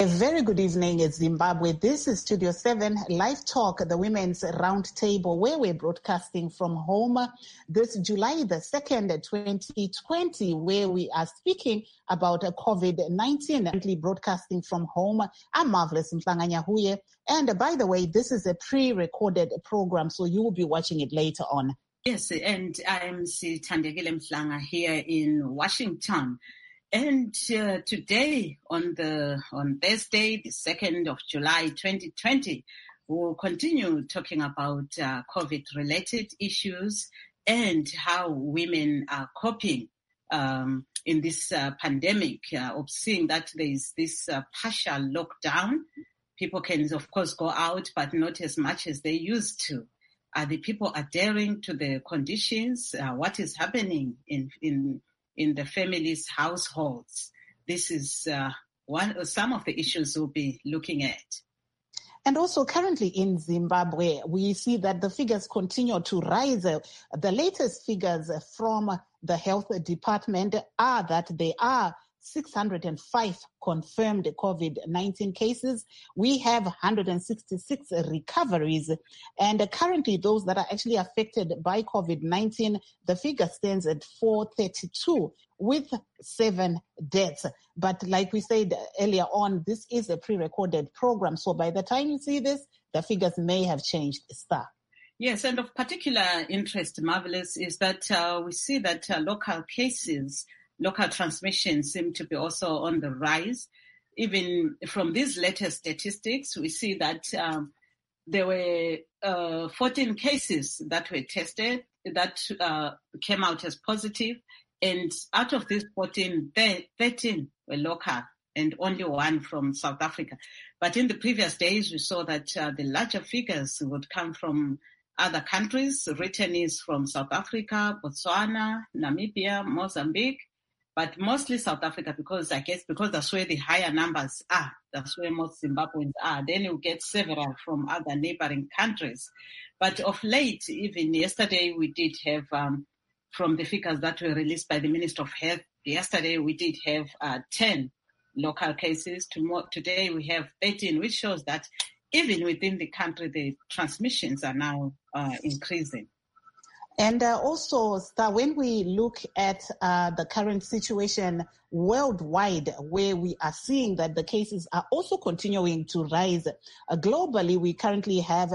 very good evening, it's Zimbabwe. This is Studio 7 Live Talk, the Women's Roundtable, where we're broadcasting from home this July the 2nd, 2020, where we are speaking about COVID-19. Currently broadcasting from home, I'm Marvelous Mhlanga-Nyahuye. And by the way, this is a pre-recorded program, so you will be watching it later on. Yes, and I'm Sithandekile Mhlanga here in Washington. And today, on Thursday, the 2nd of July, 2020, we'll continue talking about COVID-related issues and how women are coping in this pandemic of seeing that there is this partial lockdown. People can, of course, go out, but not as much as they used to. The people adhering to the conditions? What is happening in the families' households? This is some of the issues we'll be looking at. And also currently in Zimbabwe, we see that the figures continue to rise. The latest figures from the health department are that there are 605 confirmed COVID-19 cases. We have 166 recoveries. And currently those that are actually affected by COVID-19, the figure stands at 432 with 7 deaths. But like we said earlier on, this is a pre-recorded program. So by the time you see this, the figures may have changed. Star. Yes, and of particular interest, Marvelous, is that we see that local transmissions seem to be also on the rise. Even from these latest statistics, we see that there were 14 cases that were tested that came out as positive. And out of these 14, 13 were local and only 1 from South Africa. But in the previous days, we saw that the larger figures would come from other countries. Written is from South Africa, Botswana, Namibia, Mozambique, but mostly South Africa because that's where the higher numbers are. That's where most Zimbabweans are. Then you get several from other neighboring countries. But of late, even yesterday, we did have, from the figures that were released by the Minister of Health, yesterday we did have 10 local cases. Today we have 13, which shows that even within the country, the transmissions are now increasing. And also, Star, when we look at the current situation worldwide, where we are seeing that the cases are also continuing to rise. Globally, we currently have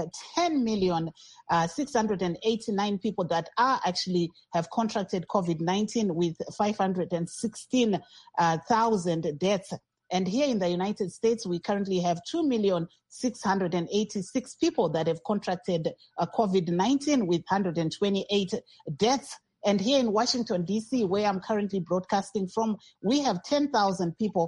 10,689 people that are actually have contracted COVID-19 with 516,000 deaths. And here in the United States, we currently have 2,686 people that have contracted COVID-19 with 128 deaths. And here in Washington, D.C., where I'm currently broadcasting from, we have 10,000 people,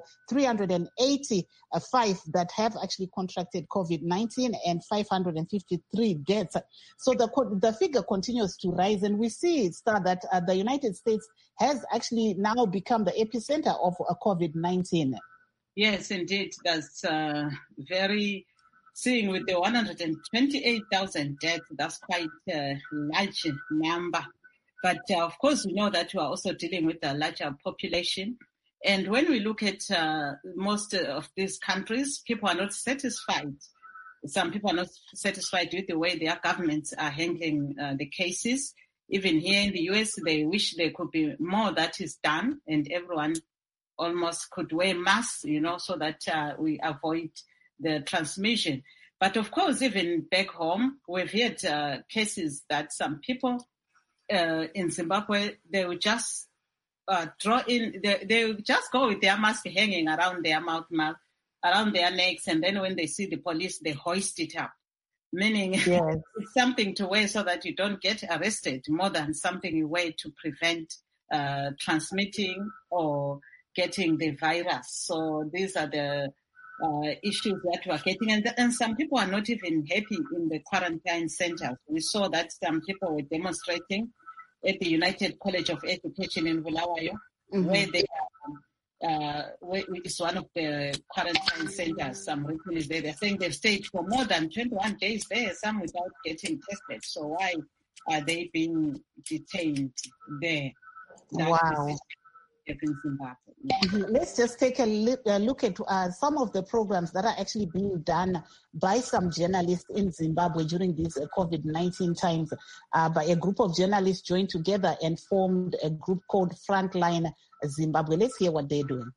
385 that have actually contracted COVID-19 and 553 deaths. So the figure continues to rise. And we see, Star, that the United States has actually now become the epicenter of COVID-19. Yes, indeed. That's very, seeing with the 128,000 deaths, that's quite a large number. But of course, we know that we are also dealing with a larger population. And when we look at most of these countries, people are not satisfied. Some people are not satisfied with the way their governments are handling the cases. Even here in the US, they wish there could be more that is done and everyone almost could wear masks, so that we avoid the transmission. But of course, even back home, we've had cases that some people in Zimbabwe, they would just they would just go with their mask hanging around their mouth, around their necks, and then when they see the police, they hoist it up. Meaning yes. It's something to wear so that you don't get arrested, more than something you wear to prevent transmitting or getting the virus. So these are the issues that we are getting. And some people are not even happy in the quarantine centers. We saw that some people were demonstrating at the United College of Education in Bulawayo, where they it's one of the quarantine centers. Some written is there. They're saying they've stayed for more than 21 days there, some without getting tested. So why are they being detained there? Wow. in Zimbabwe. Yeah. Let's just take a look at some of the programs that are actually being done by some journalists in Zimbabwe during these COVID-19 times. By a group of journalists joined together and formed a group called Frontline Zimbabwe. Let's hear what they're doing.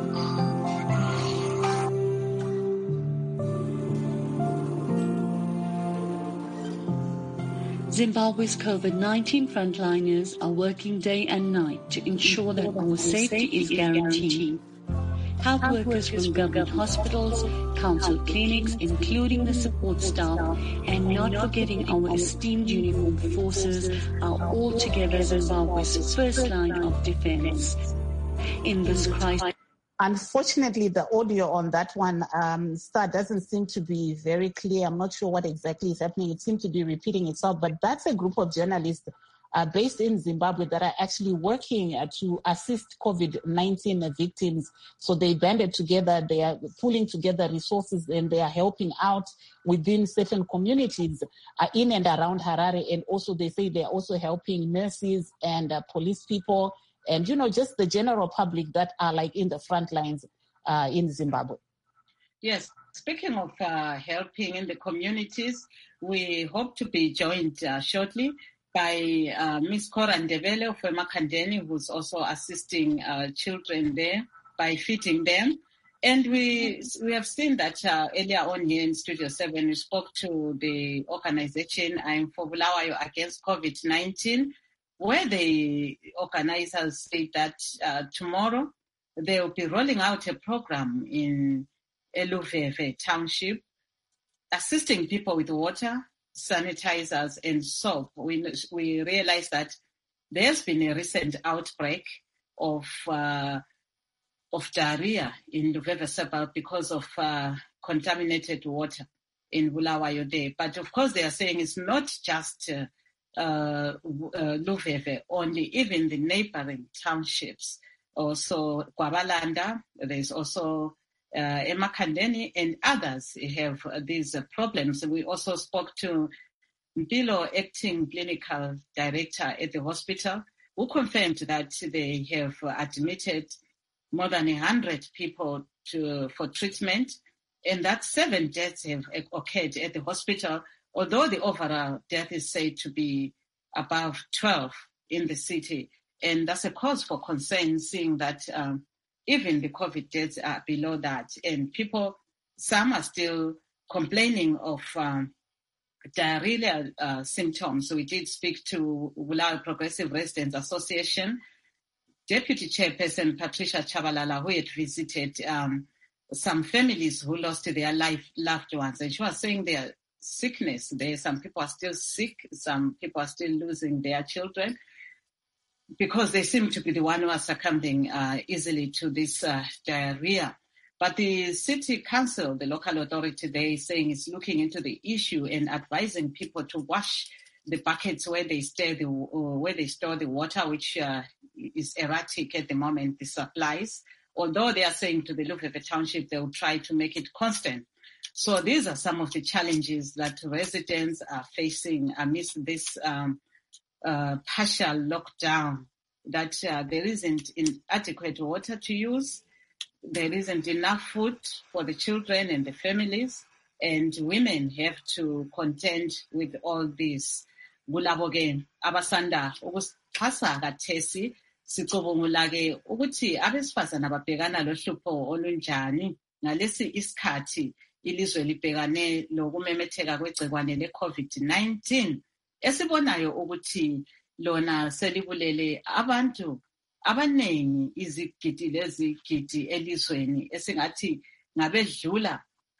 Zimbabwe's COVID-19 frontliners are working day and night to ensure that our safety is guaranteed. Health workers from government hospitals, council clinics, including the support staff, and not forgetting our esteemed uniformed forces, are altogether Zimbabwe's first line of defense. In this crisis, unfortunately, the audio on that one, Star, doesn't seem to be very clear. I'm not sure what exactly is happening. It seems to be repeating itself, but that's a group of journalists based in Zimbabwe that are actually working to assist COVID-19 victims. So they banded together, they are pulling together resources, and they are helping out within certain communities in and around Harare. And also they say they're also helping nurses and police people and, just the general public that are like in the front lines in Zimbabwe. Yes. Speaking of helping in the communities, we hope to be joined shortly by Ms. Cora Ndebele of Emakhandeni, who's also assisting children there by feeding them. And we have seen that earlier on here in Studio 7, we spoke to the organization I'm for Bulawayo Against COVID-19, where the organizers state that tomorrow they will be rolling out a program in Eluveve Township, assisting people with water, sanitizers, and soap. We realize that there's been a recent outbreak of diarrhea in Luveve suburb because of contaminated water in Bulawayo Day. But of course, they are saying it's not just Luveve only, even the neighboring townships. Also, Kwabalanda, there's also Emakhandeni, and others have these problems. We also spoke to Mpilo, acting clinical director at the hospital, who confirmed that they have admitted more than 100 people for treatment, and that 7 deaths have occurred at the hospital, although the overall death is said to be above 12 in the city. And that's a cause for concern, seeing that even the COVID deaths are below that. And people, some are still complaining of diarrhea symptoms. So we did speak to Bulawayo Progressive Residents Association Deputy Chairperson Patricia Chabalala, who had visited some families who lost their loved ones. And she was saying their sickness there. Some people are still sick. Some people are still losing their children, because they seem to be the one who are succumbing easily to this diarrhea. But the city council, the local authority, they is saying is looking into the issue and advising people to wash the buckets where they store the water, which is erratic at the moment, the supplies. Although they are saying to the Luveve Township, they will try to make it constant. So these are some of the challenges that residents are facing amidst this partial lockdown, that there isn't adequate water to use, there isn't enough food for the children and the families, and women have to contend with all this. Kulabo-ke abasanda ukuxhasa kathesi sicubungula-ke ukuthi abesifazana babhekana lohlupho olunjani ngalesi isikhathi ilizwe libhekane lokumemetheka kwegcikwane le-COVID-19 esibonayo ukuthi lona selibulele abantu abanengi, izigidi lezigidi elizweni, esingathi ngabedlula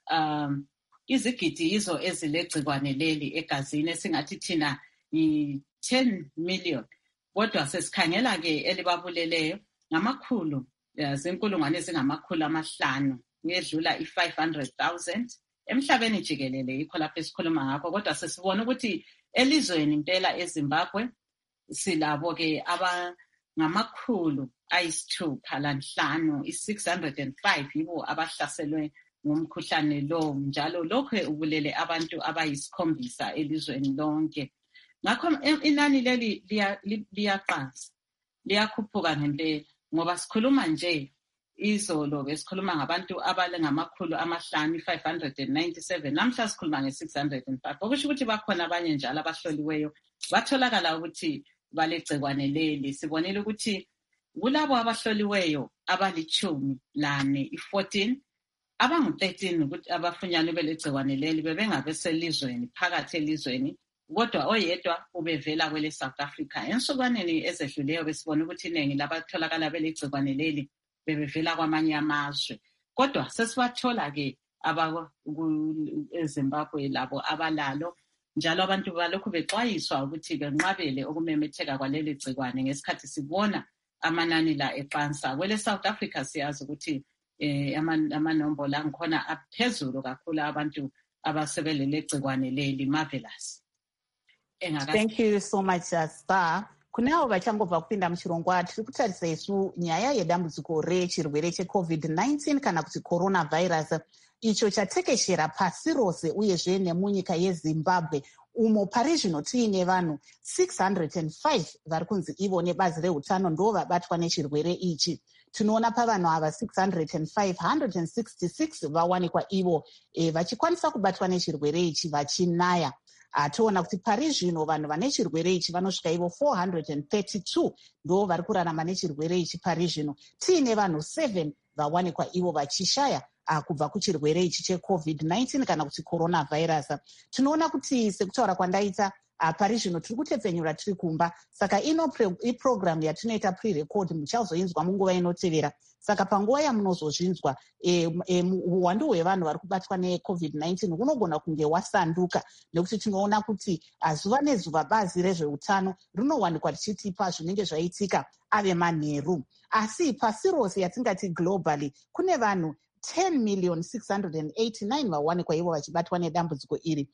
izigidi yizo ezilegcikwane leli egazini, esingathi thina yi-10 million. Kodwa sesikhangela-ke elibabuleleyo ngamakhulu, zinkulungwane ezingamakhulu 500, kuyedlula i-500,000 emhlabeni jikelele, yikho lapho esikhuluma ngakho. Kodwa sesibona ukuthi elizweni impela eZimbabwe silabo-ke ngamakhulu 605, i-605 yibo abahlaselwe ngumkhuhlane lo, njalo lokho ubulele abantu abayi-7 elizweni lonke. Ngakho inani leli liyaqansa, liyakhuphuka ngempela, ngoba sikhuluma nje izolo besikhuluma ngabantu abangama597 namhla sikhuluma nge605 okusho ukuthi bakhona abanye njalo abahloliweyo batholakala ukuthi balegcikwane leli. Sibonile ukuthi kulabo abahloliweyo abali14 abangu13 ukuthi abafunyanwe belegcikwane leli bebengabeselizweni phakathi elizweni, kodwa oyedwa ubevela kwele South Africa. Ensukwini ezedluleyo besibona ukuthi iningi labatholakala belegcikwane leli bebevela kwamanye amazwe, kodwa sesibathola-ke eZimbabwe labo abalalo, njalo abantu balokhu bexwayiswa ukuthi benqabele ukumemetheka kwaleli gcikwane ngesikhathi sibona amanani la eqansa. Kwele South Africa siyazi ukuthi amanombolo angikhona aphezulu kakhulu abantu abasebelele gcikwane leli. Marvelous. Thank you so much, Star. Kunavo vachangobva kupinda muchirongwa tiri kutarisa isu nyaya yedambudziko rechirwere cheCovid-19 kana kuti coronavirus icho chatekeshera pasi rose uyezve nemunyika yeZimbabwe umo pari zvino tiine vanhu 605 vari kunzi ivo nebazi reutano ndo vabatwa nechirwere ichi. Tinoona pavanhu ava 605 166 vawanikwa ivo vachikwanisa kubatwa nechirwere ichi vachinaya. Toona kuti pari zvino vanhu vane chirwere ichi vanosvika ivo 432 ndo vari kurarama nechirwere ichi pari zvino. Tiine vanhu 7 vawanikwa ivo vachishaya kubva kuchirwere ichi cheCovid-19 kana kuti coronavirus. Tinoona kuti sekutaura kwandaita pari zvino tiri kutepfenyura tiri kumba, saka ino iprogramu yatinoita pre-record muchazoinzwa munguva inotevera. Saka panguva yamunozozvinzwa uwandu hwevanhu vari kubatwa neCovid-19 hunogona kunge wasanduka, nekuti tinoona kuti zuva nezuva bazi rezveutano rinowanikwa richitipa zvinenge zvaitika ave manheru. Asi pasi rose yatingati globally kune vanhu 10,689 vawanikwa ivo vachibatwa nedambudziko iri,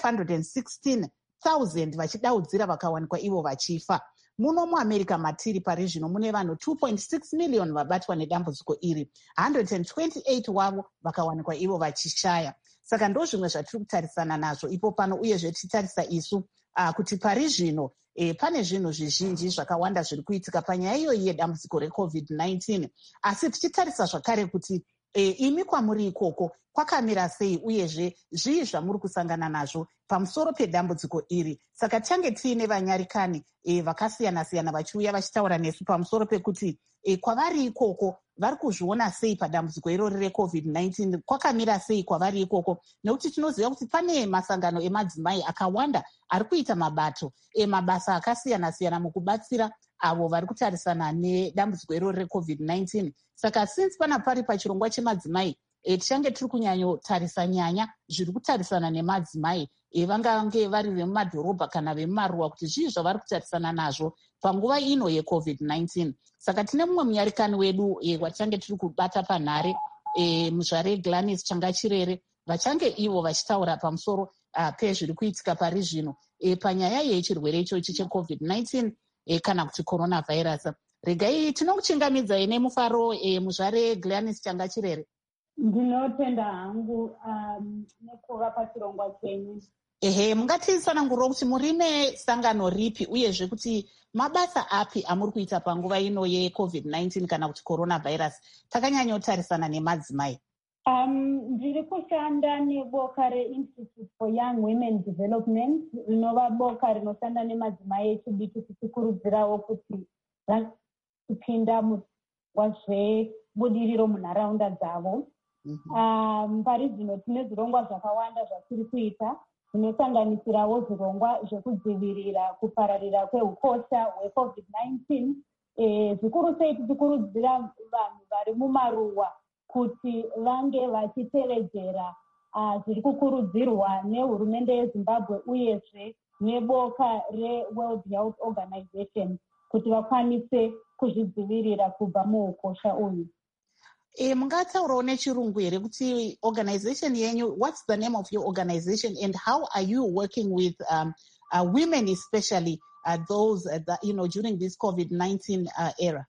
516,000 vachidaudzira vakawanikwa ivo vachifa. Muno muAmerica matiri pari zvino mune vanhu 2.6 million vabatwa nedambudziko iri, 128 wavo vakawanikwa ivo vachishaya. Saka ndo zvimwe zvatiri kutarisana nazvo ipo pano, uyezve tichitarisa isu kuti pari zvino pane zvinhu zvizhinji zvakawanda zviri kuitika panyaya iyoyi yedambudziko reCovid-19, asi tichitarisa zvakare kuti imi kwamuri ikoko kwakamira sei, uyezve zvii zvamuri kusangana nazvo pamusoro pedambudziko iri. Saka tange tiine vanyarikani vakasiyana-siyana vachiuya vachitaura nesu pamusoro pekuti kwavari ikoko vari kuzviona sei padambudziko irori reCovid-19, kwakamira sei kwavari ikoko, nekuti tinoziva kuti pane masangano emadzimai akawanda ari kuita mabasa akasiyana-siyana mukubatsira avo vari kutarisana nedambudziko irori reCovid-19. Saka since pana pari pachirongwa chemadzimai tichange tiri kunyanyotarisa nyanya zviri kutarisana nemadzimai vangange vari vemumadhorobha kana vemumaruwa, kuti zvii zvavari kutarisana nazvo panguva ino yeCovid-19. Saka tine mumwe munyarikani wedu watichange tiri kubata panhare, muzvare Gladys Changachirere, vachange ivo vachitaura pamusoro pezviri kuitika pari zvino panyaya yechirwere ichochi cheCovid-19 kana kuti coronavirus. Regai tinokuchingamidzai nemufaro muzvare Gladys Changachirere. Ndinotenda hangu nekuva pachirongwa chenyu. Mungatitsanangurira kuti muri nesangano ripi, uyezve kuti mabasa api amuri kuita panguva ino yeCovid-19 kana kuti coronavirus, takanyanyotarisana nemadzimai? Ndiri kushanda neboka reInstitute for Young Women Development, rinova boka rinoshanda nemadzimai echidiki tichikurudzirawo kuti kupinda wazvebudiriro munharaunda dzavo. Pari zvino tine zvirongwa zvakawanda zvatiri kuita, zvinosanganisirawo zvirongwa zvekudzivirira kupararira kweukosha hweCovid-19. Zvikuru sei tichikurudzira vanhu vari mumaruwa kuti vange vachitevedzera zviri kukurudzirwa nehurumende yeZimbabwe uyezve neboka reWorld Health Organization kuti vakwanise kuzvidzivirira kubva muukosha uyu. Mungataurawo nechirungu here kuti organization yenyu, what's the name of your organization and how are you working with women, especially those that, during this COVID-19 era?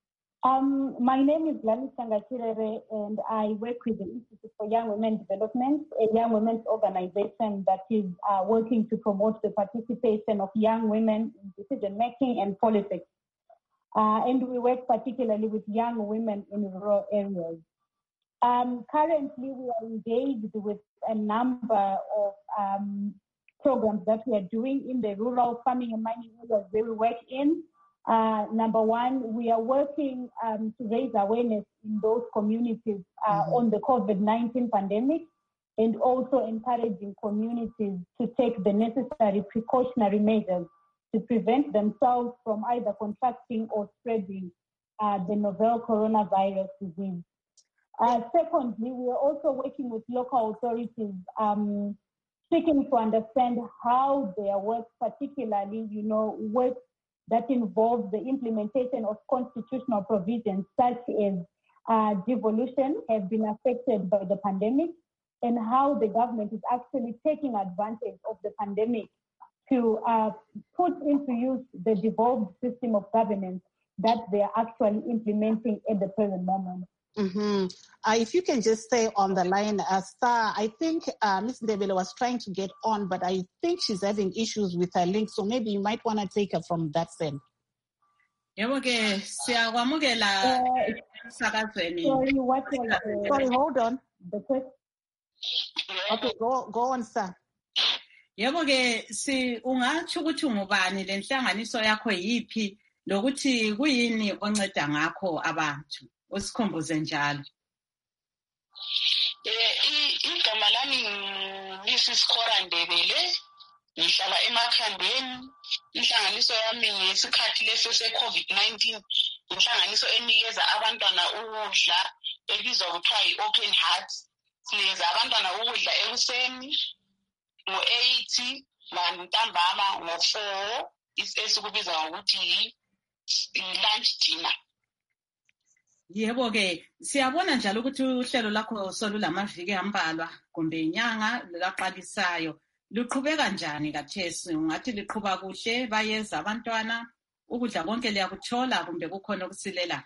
My name is Gladys Changachirere and I work with the Institute for Young Women Development, a young women's organization that is working to promote the participation of young women in decision-making and politics. and we work particularly with young women in rural areas. Currently, we are engaged with a number of programs that we are doing in the rural farming and mining areas where we work in. Number one, we are working to raise awareness in those communities on the COVID-19 pandemic, and also encouraging communities to take the necessary precautionary measures to prevent themselves from either contracting or spreading the novel coronavirus disease. Secondly, we are also working with local authorities, seeking to understand how their work, particularly, work that involves the implementation of constitutional provisions such as devolution, have been affected by the pandemic, and how the government is actually taking advantage of the pandemic to put into use the devolved system of governance that they are actually implementing at the present moment. Mm-hmm. If you can just stay on the line, Star, I think Ms. Ndebele was trying to get on, but I think she's having issues with her link, so maybe you might want to take her from that side. Okay, sorry, hold on. Okay, go on, sir. Yebo ke ungatsho ukuthi ungubani lenhlanganiso yakho yiphi lokuthi kuyini onceda ngakho abantu usikhumbuze njalo. Igama lami Mrs. Cora Ndebele, ngihlala eMakhandeni. Inhlanganiso yami ngesikhathi leso se-COVID-19 inhlanganiso enikeza abantwana ukudla ebizwa kuthiwa yi-Open Hearts. Sinikeza abantwana ukudla ekuseni ngo-8 ntambama ngo-4 esikubiza ngokuthi lunch dinner. Yebo ke siyabona njalo ukuthi uhlelo lakho solulamaviki ambalwa kumbe inyanga laqalisayo luqhubeka njani kathesi? Ungathi liqhuba kuhle, bayeza abantwana, ukudla konke liyakuthola kumbe kukhona okusilela?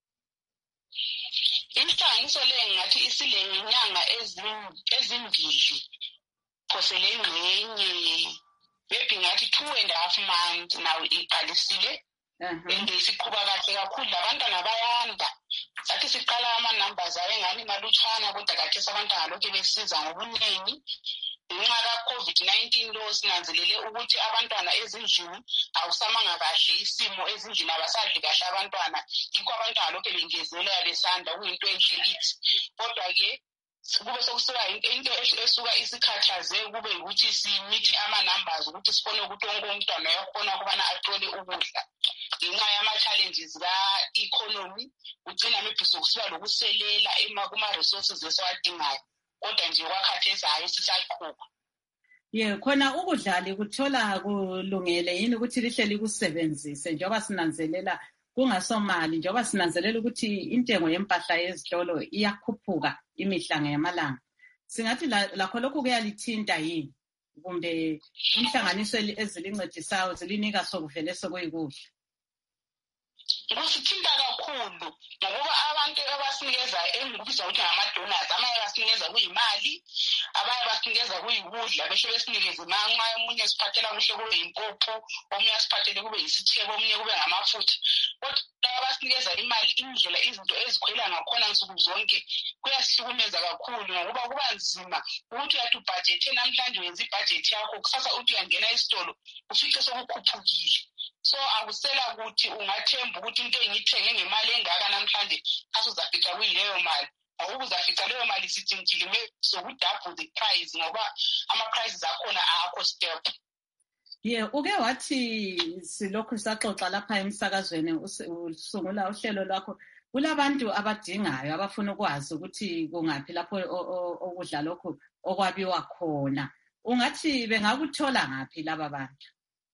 Inhlanganiso le ngathi isile ngenyanga ezimbili phosele ingxenye maybe ngathi 2.5 months now iqalisile. And siqhuba kahle kakhulu abantwana bayanda. Sathi siqala ama-numbers ayengani malutshwana kodwa kathesi abantwana lokhu besiza ngobuningi. Ngenxa ka-COVID-19 lo sinanzelele ukuthi abantwana ezindlini awusamanga kahle isimo ezindlini abasadli kahle abantwana. Yikho abantwana lokhu bengezelela besanda kuyinto enhle kithi. Kodwa-ke kube sokusuka into esuka isikhathaze kube ukuthi simithe ama-numbers ukuthi sibone ukuthi wonke umntwana uyakhona ukubana athole ukudla. Ngenxa yama-challenges ka-economy ugcina maybe sokusiba lokuselela kuma-resources esiwadingayo. Kodwa nje kwakhathesi hayi sisaqhuba. Khona ukudla likuthola kulungele yini ukuthi lihle likusebenzise njengoba sinanzelela kungasomali, njengoba sinanzelela ukuthi intengo yempahla yezitolo iyakhuphuka imihla ngamalanga. Singathi lakho lokhu kuyalithinta yini? Kumbe inhlanganiso ezilincedisayo zilinika sokuvele sokuyikuhle? Kusithinta kakhulu ngoba abantu abasinikeza engikubiza ukuthi ngama-donors, amanye basinikeza kuyimali, abanye basinikeza kuyikudla besho besinikeze manxa omunye siphathela kuhle kube yimpuphu, omunye asiphathele kube yisithebo, omunye kube ngamafutha. Kodwa abasinikeza imali, indlela izinto ezikhwela ngakhona nsuku zonke kuyasihlukumeza kakhulu ngoba kuba nzima ukuthi uyathi ubhajethe namhlanje wenza ibhajethi yakho, kusasa uthi uyangena esitolo ufice sokukhuphukile. So akusela ukuthi ungathemba ukuthi into engiyithenge ngemali engaka namhlanje asuzafica kuyileyo mali. Awukuzafica leyo mali sithintile sokudouble the price ngoba ama-prices akhona akho step. Uke wathi silokhu saxoxa lapha emsakazweni usungula uhlelo lwakho. Kulabantu abadingayo abafuna ukwazi ukuthi kungaphi lapho okudla lokhu okwabiwa khona. Ungathi bengakuthola ngaphi laba bantu?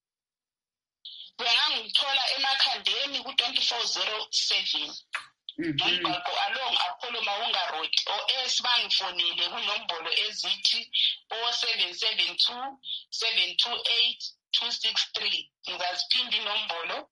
Bengangithola eMakhandeni ku-2407. Umbhaqo along Apollo Mawunga Road bangifonele kunombolo ezithi 0772 728 263. Ngizaziphinda inombolo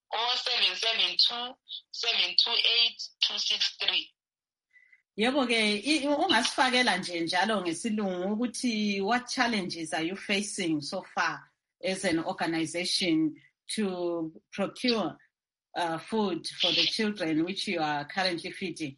0772 728 263. Yebo ke ungasifakela nje njalo ngesilungu ukuthi what challenges are you facing so far as an organization to procure food for the children which you are currently feeding?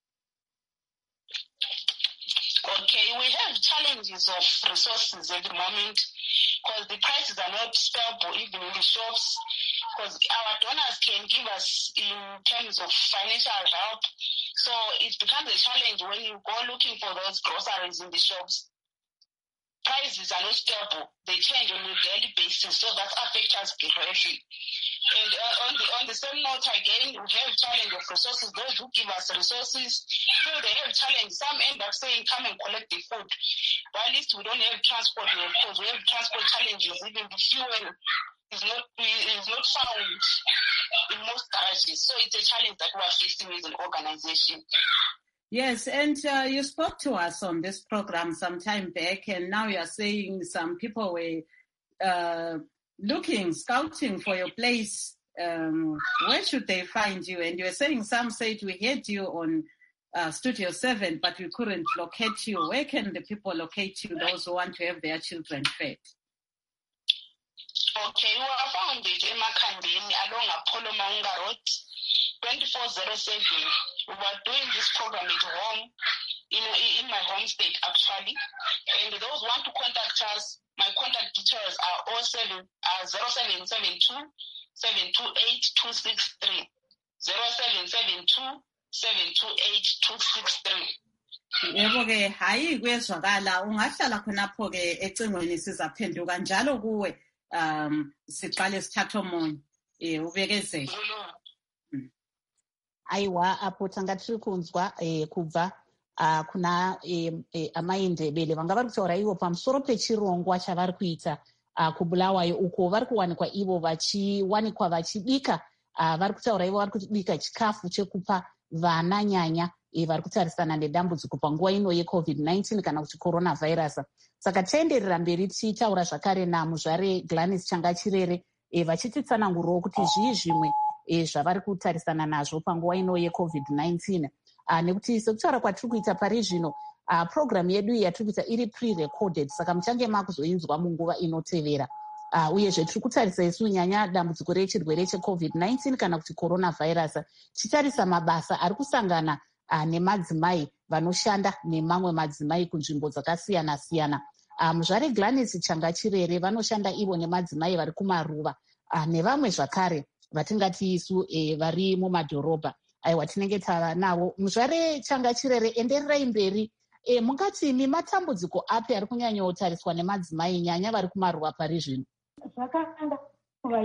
Okay, we have challenges of resources at the moment because the prices are not stable even in the shops, because our donors can give us in terms of financial help. So it becomes a challenge when you go looking for those groceries in the shops. Prices are not stable. They change on a daily basis, so that affects us greatly. And on the same note, again, we have challenge of resources. Those who give us resources, so they have challenge. Some end up saying, come and collect the food. But at least we don't have transport, of course. We have transport challenges. Even the fuel is not found in most garages. So it's a challenge that we are facing as an organization. Yes, and you spoke to us on this program some time back, and now you are saying some people were scouting for your place. Where should they find you? And you were saying some said we had you on Studio 7, but we couldn't locate you. Where can the people locate you, those who want to have their children fed? Okay, we are found it in Makandini along Apollo Maunga Road, 2407. We were doing this program at home, in my home state actually. And those who want to contact us, my contact details are 0772 728 263. 0772 728 263. Yebo ke hayi kwezwakala ungahlala khonapho ke ecingweni sizaphenduka njalo kuwe siqale sithathe omunye ubekezele. Aiwa apo tanga tiri kunzwa kubva kuna amai Ndebele vanga vari kutaura ivo pamusoro pechirongwa chavari kuita kuBulawayo uko vari kuwanikwa ivo vachiwanikwa vachibika vari kutaura ivo vari kubika chikafu chekupa vana nyanya vari kutarisana nedambudziko panguva ino yeCovid-19 kana kuti coronavirus. Saka taenderera mberi tichitaura zvakare namuzvare Gladys Changachirere vachititsanangurawo kuti zvii zvimwe zvavari kutarisana nazvo panguva ino yeCovid-19 nekuti sekutaura kwatiri kuita pari zvino programu yedu iyi yatiri kuita iri pre-recorded, saka muchange makuzoinzwa munguva inotevera. Uyezve tiri kutarisa isu nyanya dambudziko rechirwere cheCovid-19 kana kuti coronavirus, chitarisa mabasa ari kusangana nemadzimai vanoshanda nemamwe madzimai kunzvimbo dzakasiyana-siyana. Muzvare Gladys Changachirere vanoshanda ivo nemadzimai vari kumaruva nevamwe zvakare vatingati isu vari mumadhorobha. Aiwa tinenge tava navo. Muzvare Changachirere, endererai mberi. Mungati matambudziko api ari kunyanyotariswa nemadzimai nyanya vari kumaruva pari zvino? Zvakakanda nguva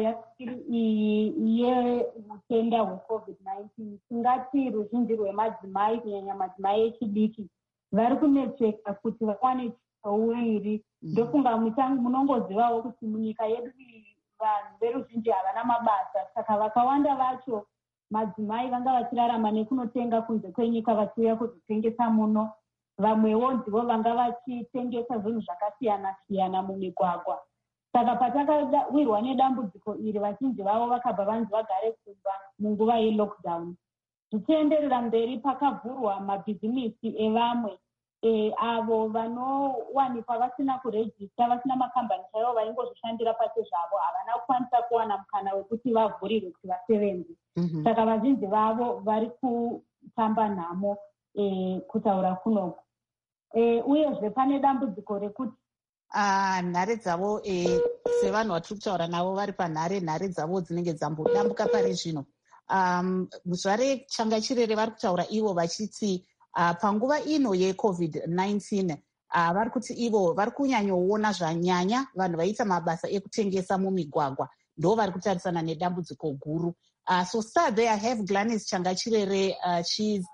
yeutenda hweCovid-19 tingati ruzhinji rwemadzimai kunyanya madzimai echidiki vari kunetseka kuti vawane chisauviri. Ndofunga munongozivawo kuti munyika yedu iyi vanhu veruzhinji havana mabasa, saka vakawanda vacho madzimai vanga vachirarama nekunotenga kunze kwenyika vachiuya kuzotengesa muno. Vamwewo ndivo vanga vachitengesa zvinhu zvakasiyana-siyana mumigwagwa. Saka patakawirwa nedambudziko iri vazhinji vavo vakabva vanzi vagare kumba munguva yelockdown. Zvichienderera mberi pakavhurwa mabhizimisi evamwe avo vanowanikwa vasina kurejista, vasina makambani chaivo vaingozvishandira pasi zvavo, havana kukwanisa kuwana mukana wekuti vavhurirwe kuti vasevenze. Saka vazhinji vavo vari kutamba nhamo kutaura kunoku. Uyezve pane dambudziko rekuti nhare dzavo sevanhu vatiri kutaura navo vari panhare dzavo dzinenge dzambodambuka pari zvino. Muzvare Changachirere vari kutaura ivo vachiti panguva ino yeCovid-19 vari kuti ivo vari kunyanyoona zvanyanya vanhu vaita mabasa ekutengesa mumigwagwa ndo vari kutarisana nedambudziko guru. So start there, I have Gladys Changachirere. She's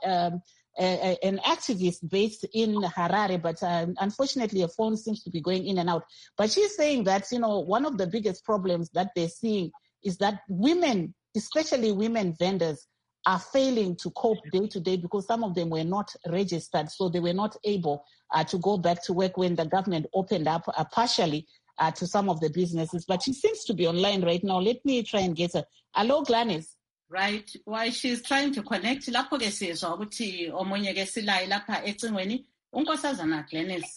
an activist based in Harare, but unfortunately her phone seems to be going in and out. But she's saying that, one of the biggest problems that they're seeing is that women, especially women vendors, are failing to cope day to day because some of them were not registered, so they were not able to go back to work when the government opened up partially to some of the businesses. But she seems to be online right now. Let me try and get her. Hello, Gladys. Right. While she's trying to connect, lapho ke sizwa ukuthi omunye ke silayi lapha ecingweni unkosazana Gladys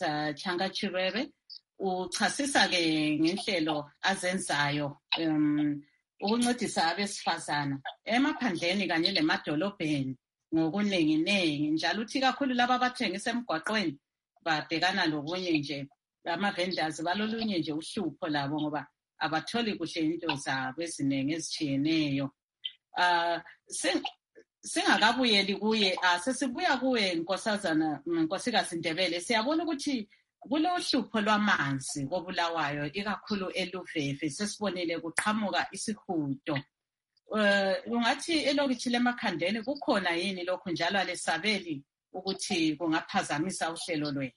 Changachirere uchasisa ke ngenhlelo azenzayo ukuncedisa abesifazana emaphandleni kanye lemadolobheni ngokuningi njalo uthi kakhulu laba abathengisa emgwaqweni babhekana lokunye nje ama-vendors balolunye nje uhlupho labo ngoba abatholi kuhle into zabo eziningi ezitshiyeneyo. Singakabuyeli kuye sesibuya kuwe Nkosikazi Ndebele, siyabona ukuthi kulohlupho lwamanzi koBulawayo ikakhulu eLuveve, sesibonile kuqhamuka isihudo. Ungathi elokitshi leMakhandeni kukhona yini lokhu njalo alesabeli ukuthi kungaphazamisa uhlelo lwenu?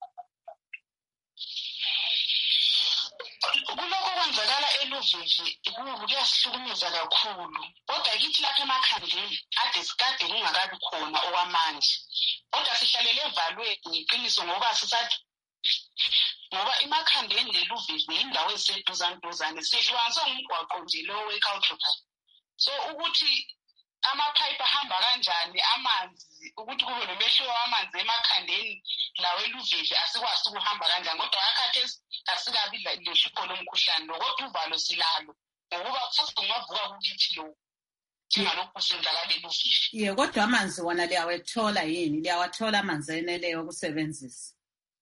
Kuloko kwenzakala eLuveve kuyasihlukumeza kakhulu, kodwa kithi lapha eMakhandeni kade kungakabi khona okwamanje, kodwa sihlalele evalweni iqiniso ngoba ngoba eMakhandeni leLuveve indawo eziseduzane sihlukaniswe ngumgwaqo nje lo we-Cultural. So ukuthi amapipe ahamba kanjani amanzi, ukuthi kube nomehluko wamanzi eMakhandeni lawo eLuveve asikwazi ukuhamba kanjani, kodwa akhathesi asikabi lehlupho lomkhuhlane lo, kodwa uvalo silalo ngokuba kusasa kungavuka kukithi lo njengalokhu kusenzakala eLuveve. Ye, kodwa amanzi wona liyawathola yini? Liyawathola amanzi eneleyo okusebenzisa?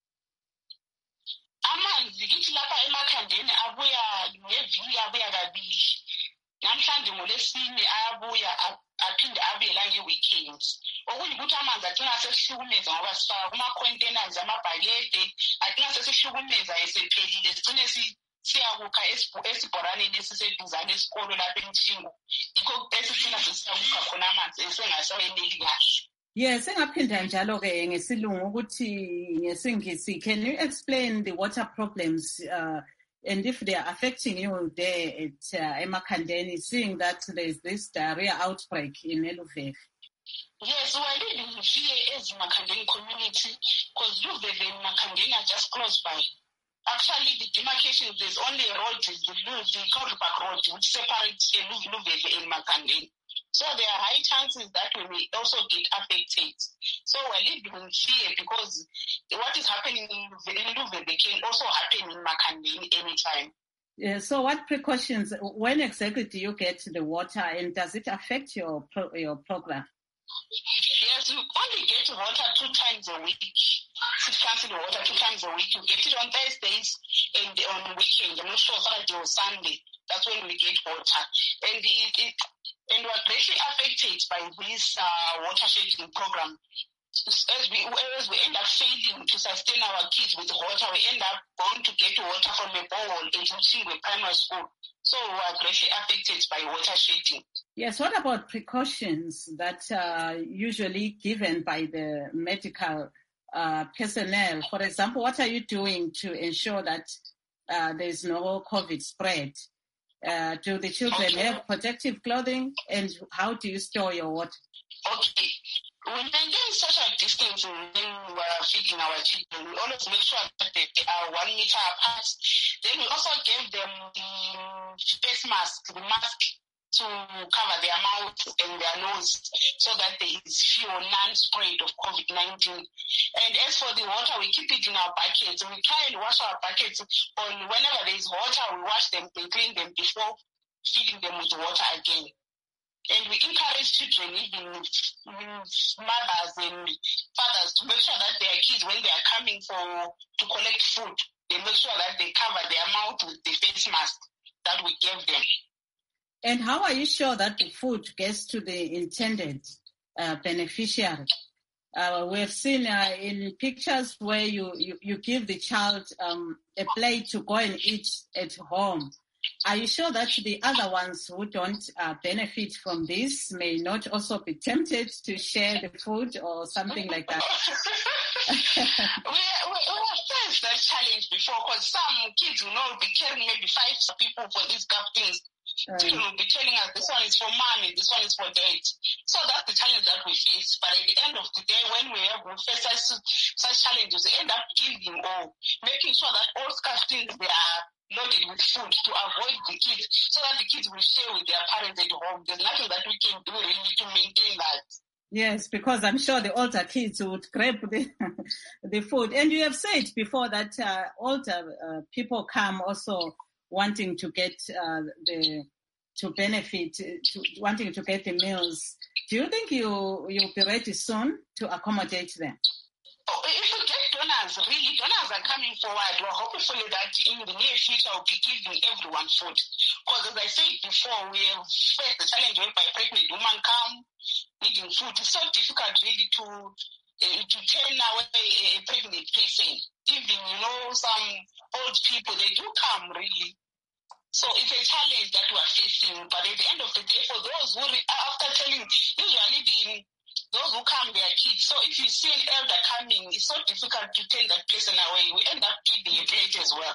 Amanzi kithi lapha eMakhandeni abuya ngeviki, abuya kabili. Namhlanje ngoLwesine ayabuya aphinde abuye la nge-weekends. Okuyikuthi amanzi agcina sesihlukumeza ngoba sifaka kuma-containers amabhakede, agcina sesihlukumeza esephelile sigcine siyakukha esibhoraneni esiseduzane esikolo lapha eMthingo. Yikho esigcina sesiyakukha khona amanzi esengasaweneli kahle. Yes, engaphinda njalo-ke ngesilungu ukuthi ngesingisi, can you explain the water problems and if they are affecting you there at Emakhandeni, seeing that there is this diarrhea outbreak in Luveve? Yes, we're living here as Makhandeni community because Luveve and Makhandeni are just close by. Actually, the demarcation, there's only a road, the Korupak Road, which separates Luveve and Makhandeni. So there are high chances that we may also get affected. So we're living in fear because what is happening in Luveve can also happen in Makhandeni anytime. Yeah, so what precautions, when exactly do you get the water and does it affect your program? Yes, we only get water 2 times a week. Cancel water 2 times a week. You get it on Thursdays and on weekends. I'm not sure Saturday or Sunday. That's when we get water. And we're greatly affected by this water shedding program. As we end up failing to sustain our kids with water, we end up going to get water from a borehole in Mchingwe Primary School. So we are greatly affected by water shedding. Yes, what about precautions that are usually given by the medical personnel? For example, what are you doing to ensure that there is no COVID spread? Do the children have protective clothing, and how do you store your water? Okay. We maintain social distancing when we are feeding our children. We always make sure that they are 1 meter apart. Then we also give them the face mask, the mask to cover their mouth and their nose so that there is few non-spread of COVID-19. And as for the water, we keep it in our buckets. We try and wash our buckets on whenever there is water, we wash them and clean them before filling them with water again. And we encourage children, even mothers and fathers, to make sure that their kids, when they are coming to collect food, they make sure that they cover their mouth with the face mask that we give them. And how are you sure that the food gets to the intended beneficiary? We have seen in pictures where you give the child a plate to go and eat at home. Are you sure that the other ones who don't benefit from this may not also be tempted to share the food or something like that? We have faced that challenge before because some kids will not be carrying maybe 5 people for these kind of things. Children will be telling us this one is for mom and this one is for dad. So that's the challenge that we face. But at the end of the day, when we face such challenges, we end up giving or making sure that all such things they are loaded with food to avoid the kids, so that the kids will share with their parents at home. There's nothing that we can do really to maintain that. Yes, because I'm sure the older kids would grab the food. And you have said before that older people come also wanting to get to benefit, wanting to get the meals. Do you think you'll be ready soon to accommodate them? If we get donors, really, donors are coming forward. We're hopeful that in the near future we'll be giving everyone food. Because as I said before, we have faced the challenge whereby pregnant women come needing food. It's so difficult really to turn away a pregnant person. Even, some old people, they do come really. So it's a challenge that we're facing. But at the end of the day, for those who, after telling, usually those who come, they are kids. So if you see an elder coming, it's so difficult to turn that person away. We end up giving a plate as well.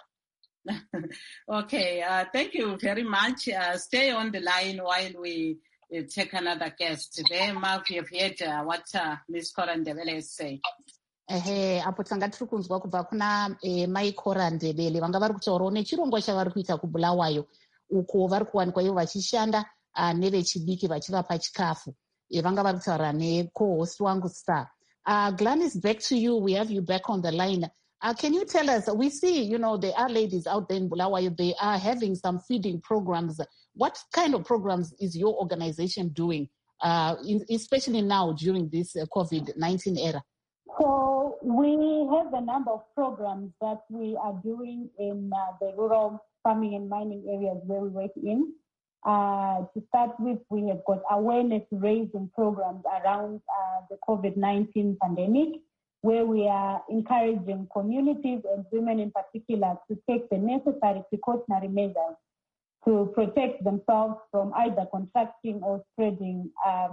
Okay, thank you very much. Stay on the line while we take another guest. There, Mark, you've heard what Ms. Cora Ndebele is saying. Apo tanga tiri kunzwa kubva kuna mai Cora Ndebele vanga vari kutaurawo nechirongwa chavari kuita kuBulawayo uko vari kuwanikwa ivo vachishanda nevechidiki vachivapa chikafu. Vanga vari kutaura ne-co-host wangu Star. Gladys, back to you. We have you back on the line. Can you tell us, we see, there are ladies out there in Bulawayo, they are having some feeding programs. What kind of programs is your organization doing, especially now during this COVID-19 era? So we have a number of programs that we are doing in the rural farming and mining areas where we work in. To start with, we have got awareness-raising programs around the COVID-19 pandemic, where we are encouraging communities and women in particular to take the necessary precautionary measures to protect themselves from either contracting or spreading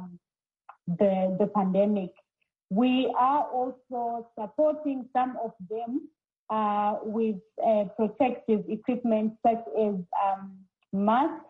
the pandemic. We are also supporting some of them with protective equipment such as masks,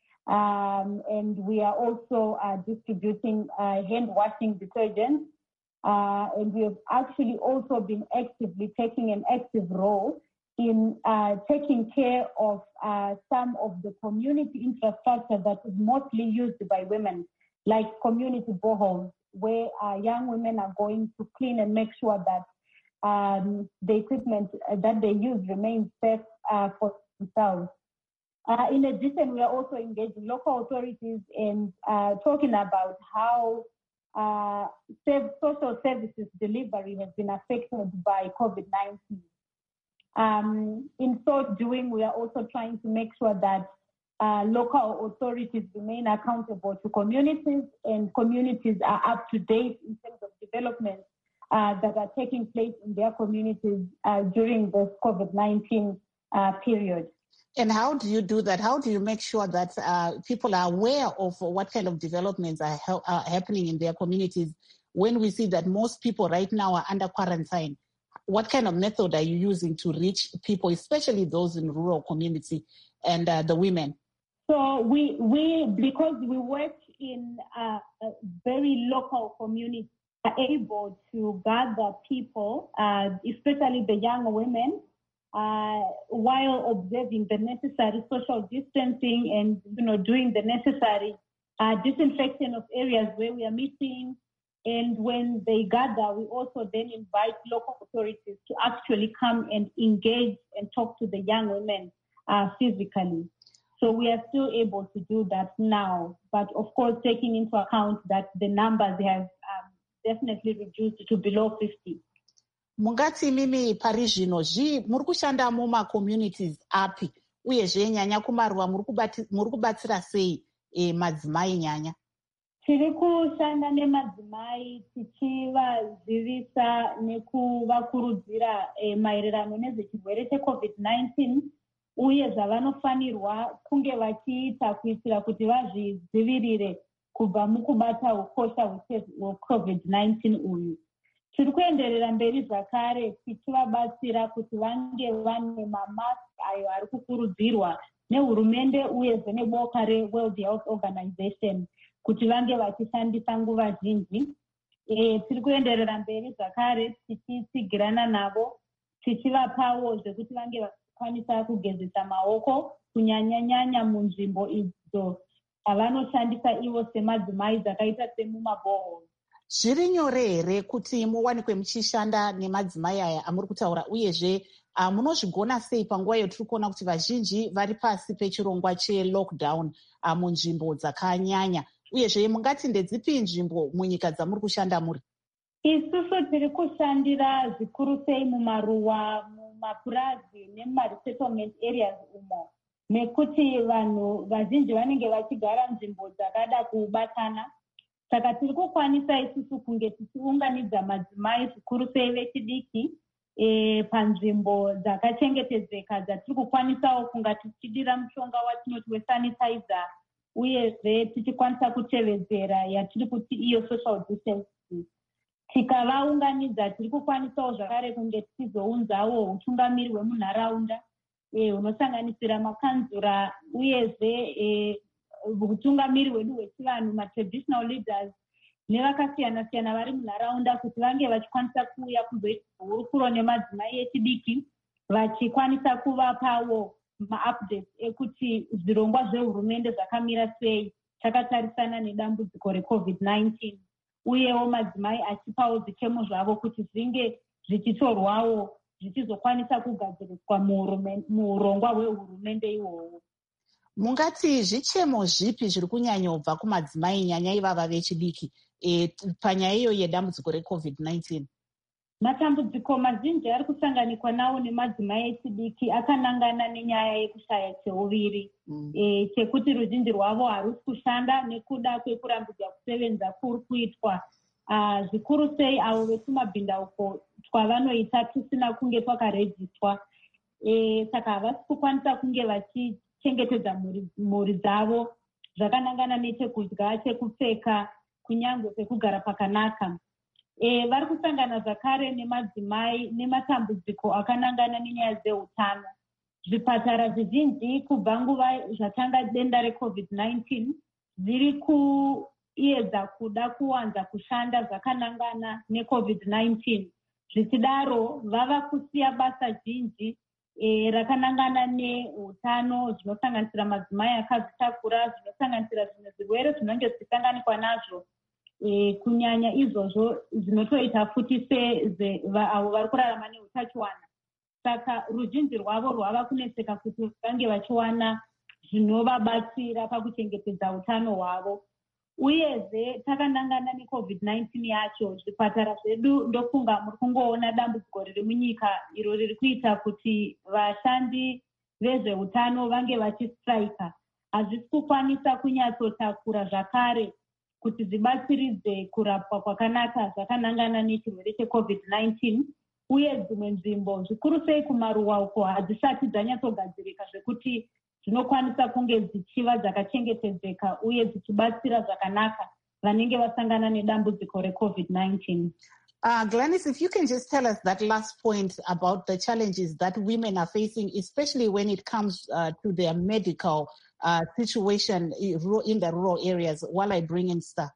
and we are also distributing hand washing detergents. And we have actually also been actively taking an active role in taking care of some of the community infrastructure that is mostly used by women, like community boreholes, where young women are going to clean and make sure that the equipment that they use remains safe for themselves. In addition, we are also engaging local authorities in talking about how social services delivery has been affected by COVID-19. In so doing, we are also trying to make sure that local authorities remain accountable to communities, and communities are up to date in terms of developments that are taking place in their communities during this COVID-19 period. And how do you do that? How do you make sure that people are aware of what kind of developments are happening in their communities when we see that most people right now are under quarantine? What kind of method are you using to reach people, especially those in rural community and the women? So we because we work in a very local community, are able to gather people, especially the young women, while observing the necessary social distancing and doing the necessary disinfection of areas where we are meeting. And when they gather, we also then invite local authorities to actually come and engage and talk to the young women physically. So we are still able to do that now, but of course taking into account that the numbers have definitely reduced to below 50. Mungati mimi pari zvino muri kushanda muma-communities api uyezve nyanya kumaruwa muri kubatsira sei madzimai nyanya? Tiri kushanda nemadzimai tichivazivisa nekuvakurudzira maererano nezvechirwere cheCOVID-19 uye zvavanofanirwa kunge vachiita kuitira kuti vazvidzivirire kubva mukubata ukosha hweCOVID-19 uyu. Tiri kuenderera mberi zvakare tichivabatsira kuti vange vane mamaski ayo ari kukurudzirwa nehurumende uyezve neboka reWorld Health Organization kuti vange vachishandisa nguva zhinji. Tiri kuenderera mberi zvakare tichitsigirana navo tichivapawo zvekuti vange vachikwanisa kugezesa maoko kunyanya-nyanya munzvimbo idzo avanoshandisa ivo semadzimai dzakaita semumabohoro. Zviri nyore here kuti muwanikwe muchishanda nemadzimai aya amuri kutaura, uyezve munozvigona sei panguva iyo tiri kuona kuti vazhinji vari pasi pechirongwa chelockdown munzvimbo dzakanyanya, uyezve mungati ndedzipi nzvimbo munyika dzamuri kushanda muri? Isusu tiri kushandira zvikuru sei mumaruwa, mumapurazi nemumaresettlement areas umo, nekuti vanhu vazhinji vanenge vachigara nzvimbo dzakada kubatana. Saka tiri kukwanisa isusu kunge tichiunganidza madzimai zvikuru sei vechidiki panzvimbo dzakachengetedzeka dzatiri kukwanisawo kunga tichidira mushonga watinoti wesanitizer, uyezve tichikwanisa kutevedzera yatiri kuti iyo social distancing. Tikavaunganidza tiri kukwanisawo zvakare kunge tichizounzawo utungamiri hwemunharaunda hunosanganisira makanzura, uyezve utungamiri hwedu hwechivanhu, matraditional leaders nevakasiyana-siyana vari munharaunda, kuti vange vachikwanisa kuuya kuzoita hurukuro nemadzimai echidiki, vachikwanisa kuvapawo maupdates ekuti zvirongwa zvehurumende zvakamira sei takatarisana nedambudziko reCovid-19, uyewo madzimai achipawo zvichemo zvavo kuti zvinge zvichitorwawo zvichizokwanisa kugadziriswa muurongwa hwehurumende ihwohwo. Mungati zvichemo zvipi zviri kunyanyobva kumadzimai nyanya ivava vechidiki panyaya iyo yedambudziko reCovid-19? Matambudziko mazhinji ari kusanganikwa nawo nemadzimai echidiki akanangana nenyaya yekushaya cheuviri, chekuti ruzhinji rwavo harusi kushanda nekuda kwekurambidza kusevenza kuri kuitwa, zvikuru sei avo vetumabhindauko twavanoita tusina kunge twakarejistwa. Saka havasi kukwanisa kunge vachichengetedza mhuri dzavo zvakanangana nechekudya, chekupfeka, kunyange kwekugara pakanaka. Vari kusangana zvakare nemadzimai nematambudziko akanangana nenyaya dzeutano. Zvipatara zvizhinji kubva nguva zvatanga denda reCovid-19 zviri kuedza kuda kuwanza kushanda zvakanangana neCovid-19. Zvichidaro vava kusiya basa zhinji rakanangana neutano, zvinosanganisira madzimai akazvitakura, zvinosanganisira zvimwe zvirwere zvinenge zvichisanganikwa nazvo, kunyanya izvozvo zvinotoita futi avo vari kurarama neutachiwana. Saka ruzhinji rwavo rwava kuneseka kuti vange vachiwana zvinovabatsira pakuchengetedza utano hwavo. Uyezve takanangana neCovid-19 yacho, zvipatara zvedu ndofunga muri kungoona dambudziko riri munyika iro riri kuita kuti vashandi vezveutano vange vachistrika. Hazvisi kukwanisa kunyatsotakura zvakare kuti zvibatsiridze kurapwa kwakanaka zvakanangana nechirwere cheCovid-19, uye dzimwe nzvimbo zvikuru sei kumaruwa uko hadzisati dzanyatsogadzirika zvekuti dzinokwanisa kunge dzichiva dzakachengetedzeka uye dzichibatsira zvakanaka vanenge vasangana nedambudziko reCovid-19. Gladys, if you can just tell us that last point about the challenges that women are facing, especially when it comes to their medical situation in the rural areas, while I bring in Star.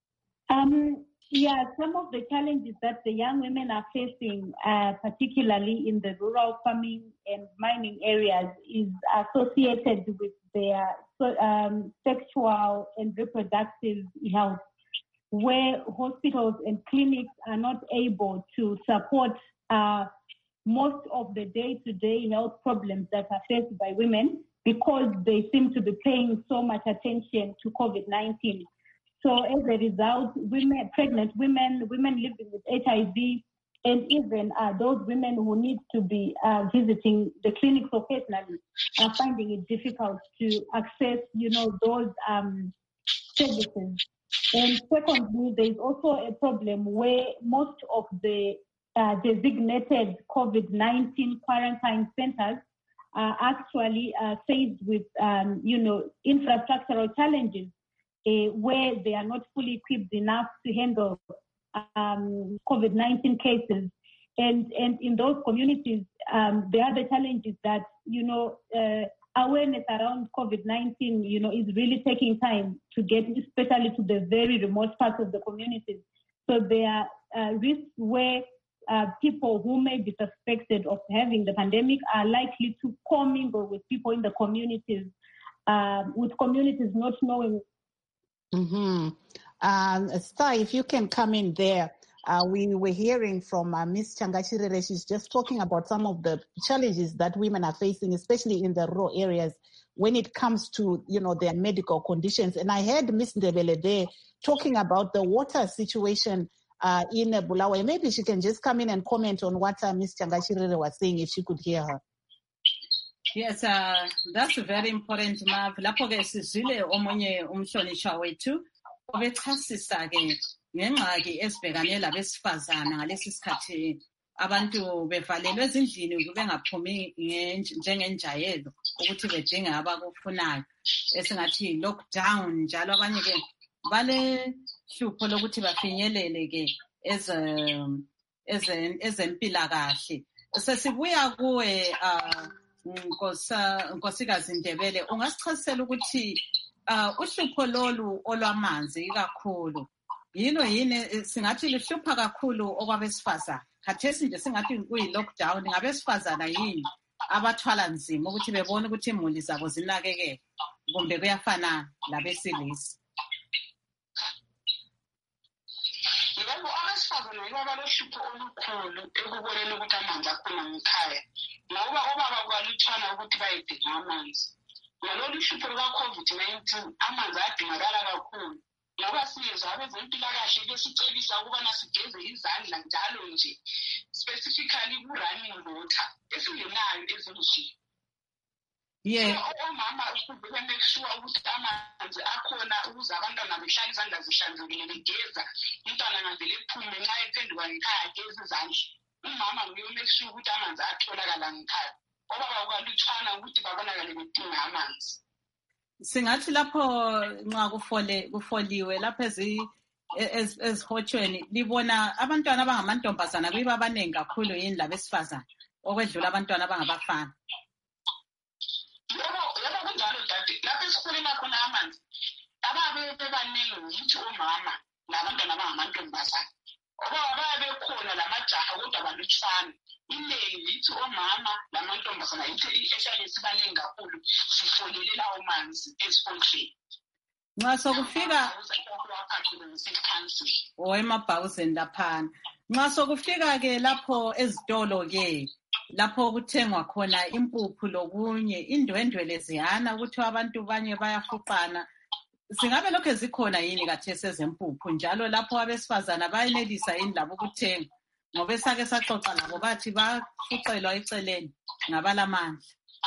Some of the challenges that the young women are facing, particularly in the rural farming and mining areas, is associated with their sexual and reproductive health, where hospitals and clinics are not able to support most of the day-to-day health problems that are faced by women, because they seem to be paying so much attention to COVID-19. So as a result, pregnant women living with HIV, and even those women who need to be visiting the clinics occasionally are finding it difficult to access, those services. And secondly, there is also a problem where most of the designated COVID-19 quarantine centers are actually faced with, infrastructural challenges, where they are not fully equipped enough to handle COVID-19 cases. And in those communities, the other challenge is that, awareness around COVID-19, is really taking time to get, especially to the very remote parts of the communities. So there are risks where people who may be suspected of having the pandemic are likely to commingle with people in the communities, with communities not knowing. Mm-hmm. Star, if you can come in there. We were hearing from Ms. Changachirere. She's just talking about some of the challenges that women are facing, especially in the rural areas, when it comes to, their medical conditions. And I heard Ms. Ndebele there talking about the water situation in Bulawayo. Maybe she can just come in and comment on what Ms. Changachirere was saying, if she could hear her. Yes, that's very important. Lapho-ke sizile omunye umhlonishwa wethu obechasisa-ke ngengxaki ezibhekane labesifazana ngalesi sikhathi abantu bevalelwe ezindlini bengaphumi njengenjayelo ukuthi bedinge abakufunayo esingathi lockdown, njalo abanye-ke bale hlupho lokuthi bafinyelele-ke ezempilakahle. Sesibuya kuwe Nkosikazi Ndebele, ungasichasisela ukuthi uhlupho lolu olwamanzi kakhulu yini singathi luhlupha kakhulu okwabesifazana khathesi nje singathi kuyi-lockdown, ngabesifazana yini abathwala nzima ukuthi bebone ukuthi imuli zabo zinakekele kumbe kuyafana labesilisa? Yebo, abesifazane yibo abalohlupho olukhulu ekuboneni ukuthi amanzi akhona ngekhaya, ngoba obaba kwalutshwana ukuthi bayedinga amanzi. Ngalolu hlupho luka-COVID-19 amanzi ayadingakala kakhulu, ngoba siyezwa abezempilakahle besicebisa ukubana sigeze izandla njalo nje, specifically ku-running water esingenayo ezindlini. Omama ukuze make sure ukuthi amanzi akhona ukuze abantwana behlale izandla zihlanzekile begeza, umntwana ngavele ephume nxa ephenduka ngekhaya ageze izandla. Umama nguye make sure ukuthi amanzi atholakala ngekhaya. Obaba kwalutshwana ukuthi babonakale bedinga amanzi. Singathi lapho nxa kufoliwe lapho ezihotshweni libona abantwana abangamantombazana kuyiba abaningi kakhulu yini labesifazana okwedlula abantwana abangabafana? Yebo kunjalo dade. Lapho esiholena khona amanzi ababe bebaningi yithi omama labantwana abangamantombazana. Obaba bayabe bekhona lamajaha kodwa balutshwana. Iningi yithi omama lamantombazana yithi ehlale sibaningi kakhulu sifolele lawo manzi esikoleni. Nxa sokufika emabhawuzeni laphana, nxa sokufika-ke lapho ezitolo-ke lapho kuthengwa khona impuphu lokunye indwendwe leziyana ukuthi abantu banye bayafuqana, singabe lokho zikhona yini khathesi ezempuphu? Njalo lapho abesifazana bayenelisa yini labo ukuthenga, ngoba esake saxoxa labo bathi bafuqelwa eceleni ngabalamandla?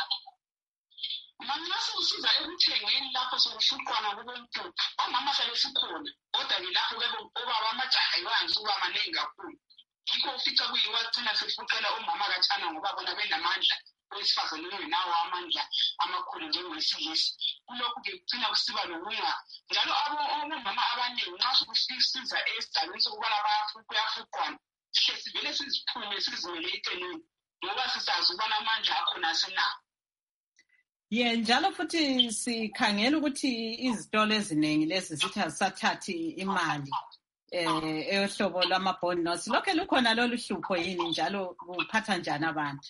Nxa sekusiza ekuthengeni lapho sokufuqwana kubempuphu, omama sebesikhona, kodwa-ke lapho-ke obaba amajaha yiwanzi ukuba maningi kakhulu. Yikho ufica kuyiwa gcina sefuqela omama katshana ngoba bona benamandla, owesifazane ungenawo amandla amakhulu njengowesilisa. Kulokhu-ke kugcina kusiba lokunga. Njalo omama abaningi nxa sokufisiza esigabeni sokubana kuyafuqwana, sihle sivele siziphume sizimele eceleni ngoba sisazi ukubana amandla akhona asinawo. Njalo futhi sikhangela ukuthi izitolo eziningi lezi zithi azisathathi imali eyohlobo lwama-bond notes. Lokho lukhona lolu hlupho yini njalo kuphatha njani abantu?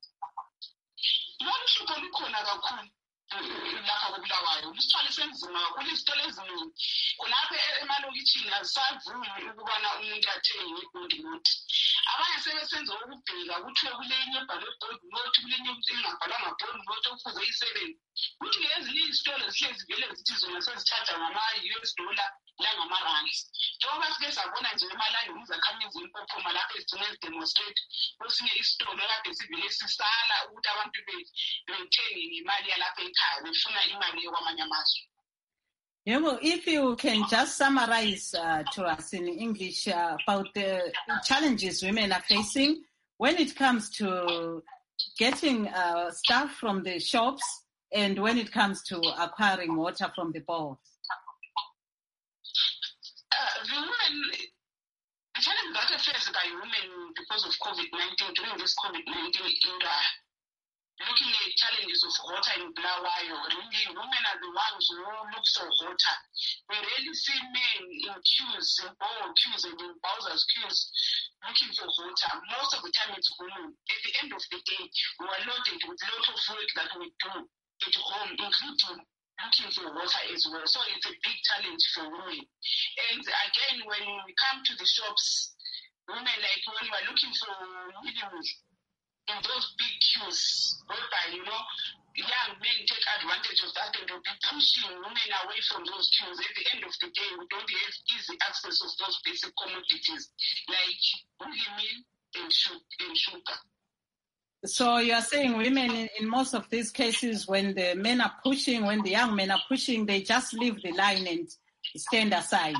Lolu hlupho lukhona kakhulu lapha koBulawayo. Lusithwale senzima kakhulu izitolo eziningi. Kulapho emalokitshini azisavumi ukubana umuntu athenge i-bond note. Abanye sebesenza ukubheka kuthiwe kulenye ebhalwe bond note, kulenye engabhalwanga bond note okufuze isebenze. Kuthi-ke ezinye izitolo zihle zivele zithi zona sezitshaja ngama-US dollar langama-rands. Njengoba sike sabona nje emalangeni izakhamizi impophoma lapho ezigcina ezidemonstrate kwesinye isitolo kade sivele sisala ukuthi abantu bethenge ngemali yalapha ekhaya befuna imali yokwamanye amazwe. Yebo, if you can just summarize to us in English about the challenges women are facing when it comes to getting stuff from the shops and when it comes to acquiring water from the bowls. The challenge that are faced by women because of COVID-19, during this COVID-19 era, looking at challenges of water in Bulawayo, really women are the ones who look for water. We rarely see men in queues, in bowl queues and in Bowser's queues looking for water. Most of the time it's women. At the end of the day, we are loaded with a lot of work that we do at home, including looking for water as well. So it's a big challenge for women. And again, when we come to the shops, women, like when we're looking for meals in those big queues, whereby, young men take advantage of that and will be pushing women away from those queues. At the end of the day, we don't have easy access of those basic commodities like woolly meal and sugar. So you are saying women in most of these cases, when the men are pushing, when the young men are pushing, they just leave the line and stand aside.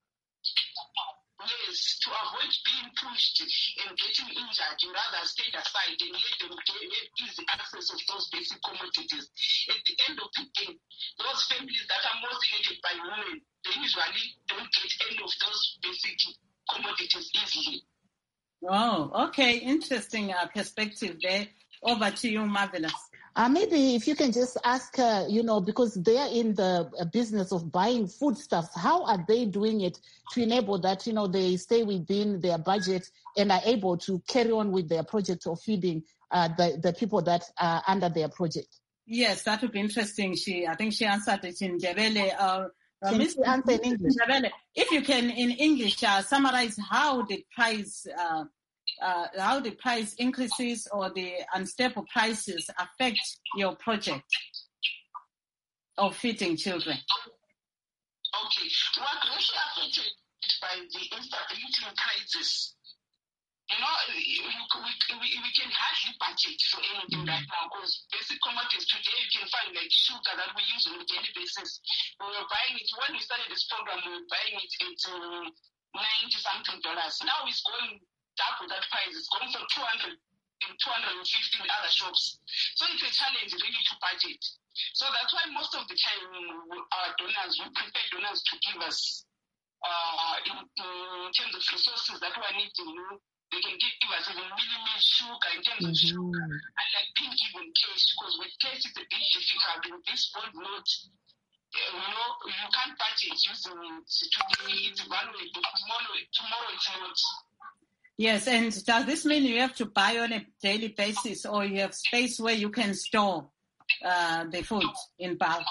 Yes, to avoid being pushed and getting injured, you rather stand aside and let them get easy access of those basic commodities. At the end of the day, those families that are most hated by women, they usually don't get any of those basic commodities easily. Oh, okay. Interesting perspective there. Over to you, Marvelous. Maybe if you can just ask, because they are in the business of buying foodstuffs, how are they doing it to enable that, they stay within their budget and are able to carry on with their project of feeding the people that are under their project? Yes, that would be interesting. I think she answered it in Ndebele. Can you answer in English? If you can, in English, summarize how the price increases or the unstable prices affect your project of feeding children. Okay, what really affected by the instability in prices? We can hardly budget for anything right now because basic commodities today you can find like sugar that we use on a daily basis. We were buying it when we started this program. We were buying it at $90-something. Now it's going double that price. It's going from 200 and 250 in other shops. So it's a challenge really to budget. So that's why most of the time our donors, we prefer donors to give us in terms of resources that we are needing. They can give us even minimal sugar in terms of sugar, and like being given cash, because with cash it's a bit difficult. With this bond note, you can't budget using it. It's valuable. Tomorrow it's not. Yes, and does this mean you have to buy on a daily basis, or you have space where you can store the food in bulk?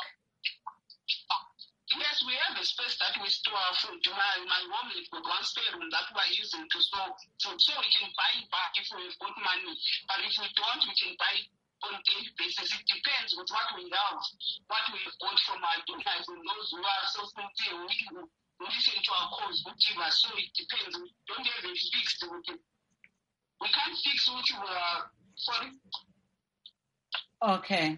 Yes, we have a space that we store our food. My home is got one spare room that we're using to store food. So we can buy it back if we've got money. But if we don't, we can buy it on a daily basis. It depends with what we have, what we've got from our donors and those who are self-contained. We listen to our calls, who give us. So it depends. We don't have it fixed. We can't fix what we are. Sorry? Okay.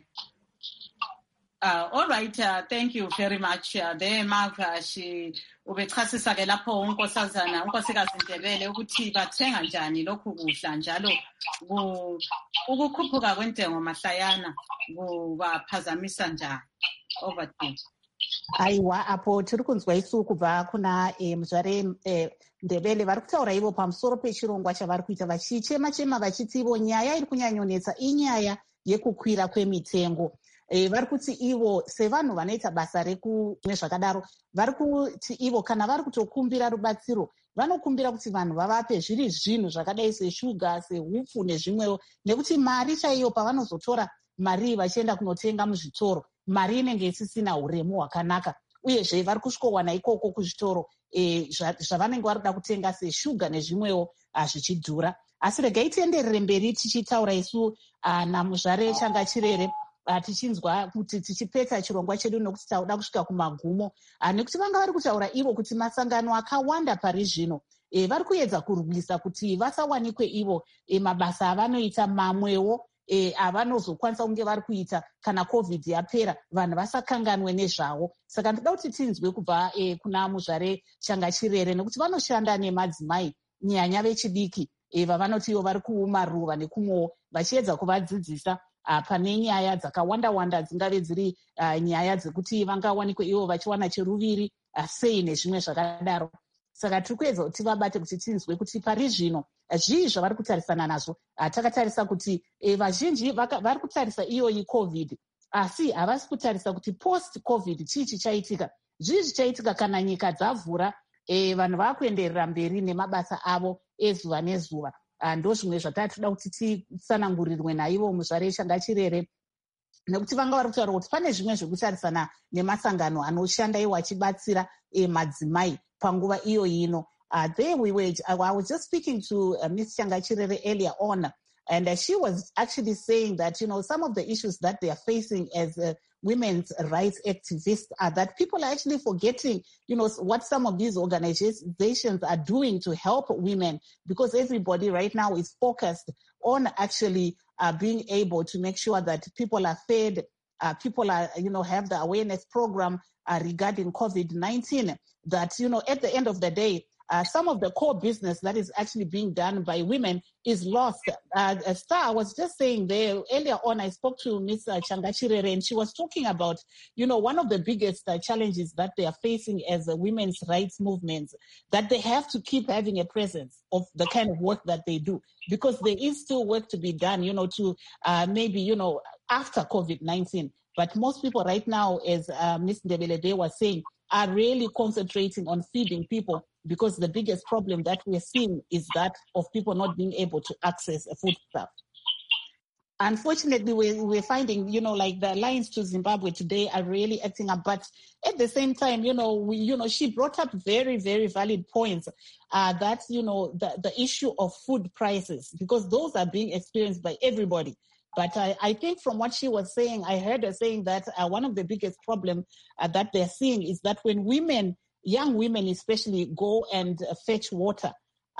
All right, thank you very much. There, Mark, ubechasisa ke lapho unkosikazi Ndebele ukuthi bathenga njani lokhu kudla njalo ukukhuphuka kwentengo mahlayana kubaphazamisa njani. Over to you. Aiwa, apo tiri kunzwa isu kubva kuna muzvare Ndebele vari kutaura ivo pamusoro pechirongwa chavari kuita vachichema vachiti ivo nyaya iri kunyanyonetsa inyaya yekukwira kwemitengo. Vari kuti ivo sevanhu vanoita basa zvakadaro vari kuti ivo kana vari kutokumbira rubatsiro vanokumbira kuti vanhu vavape zviri zvinhu zvakadai seshuga, sehupfu nezvimwewo, nekuti mari chaiyo pavanozotora mari vachienda kunotenga muzvitoro, mari inenge isisina uremu hwakanaka, uyezve vari kusvikowana ikoko kuzvitoro zvavanenge vari kuda kutenga seshuga nezvimwewo zvichidhura. Asi regai tienderere mberi tichitaura isu namuzvare Changachirere tichinzwa kuti tichipedza chirongwa chedu nokuti tauda kusvika kumagumo, nekuti vanga vari kutaura ivo kuti masangano akawanda pari zvino vari kuedza kurwisa kuti vasawanikwe ivo mabasa avanoita mamwewo avanozokwanisa kunge vari kuita kana COVID yapera, vanhu vasakanganwe nezvavo. Saka ndoda kuti tinzwe kubva kuna muzvare Changachirere, nekuti vanoshanda nemadzimai nyanya vechidiki vavanoti ivo vari kuumaruva nekumwewo vachiedza kuvadzidzisa pane nyaya dzakawanda-wanda dzingave dziri nyaya dzekuti vangawanikwe ivo vachiwana cheruviri sei nezvimwe zvakadaro. Saka tiri kuedza kuti vabate kuti tinzwe kuti pari zvino zvii zvavari kutarisana nazvo. Takatarisa kuti vazhinji vari kutarisa iyoyi COVID, asi havasi kutarisa kuti post COVID chii chichaitika, zvii zvichaitika kana nyika dzavhura, vanhu vakuenderera mberi nemabasa avo ezuva nezuva. Ndo zvimwe zvatatoda kuti titsanangurirwe naivo muzvare Changachirere nekuti vanga vari kutaura kuti pane zvimwe zvekutarisana nemasangano anoshanda iwo achibatsira madzimai panguva iyo ino. There we were, I was just speaking to Ms. Changachirere earlier on, and she was actually saying that, some of the issues that they are facing as women's rights activists are that people are actually forgetting, what some of these organizations are doing to help women, because everybody right now is focused on actually being able to make sure that people are fed, people are, have the awareness program regarding COVID-19, that, at the end of the day, some of the core business that is actually being done by women is lost. Star was just saying there earlier on, I spoke to Ms. Changachirere, and she was talking about, one of the biggest challenges that they are facing as women's rights movements, that they have to keep having a presence of the kind of work that they do, because there is still work to be done, to maybe, after COVID-19. But most people right now, as Ms. Ndebele was saying, are really concentrating on feeding people, because the biggest problem that we're seeing is that of people not being able to access food stuff. Unfortunately, we're finding, like the Alliance to Zimbabwe today are really acting up. But at the same time, she brought up very, very valid points that, the issue of food prices, because those are being experienced by everybody. But I think from what she was saying, I heard her saying that one of the biggest problems that they're seeing is that when women, young women especially, go and fetch water,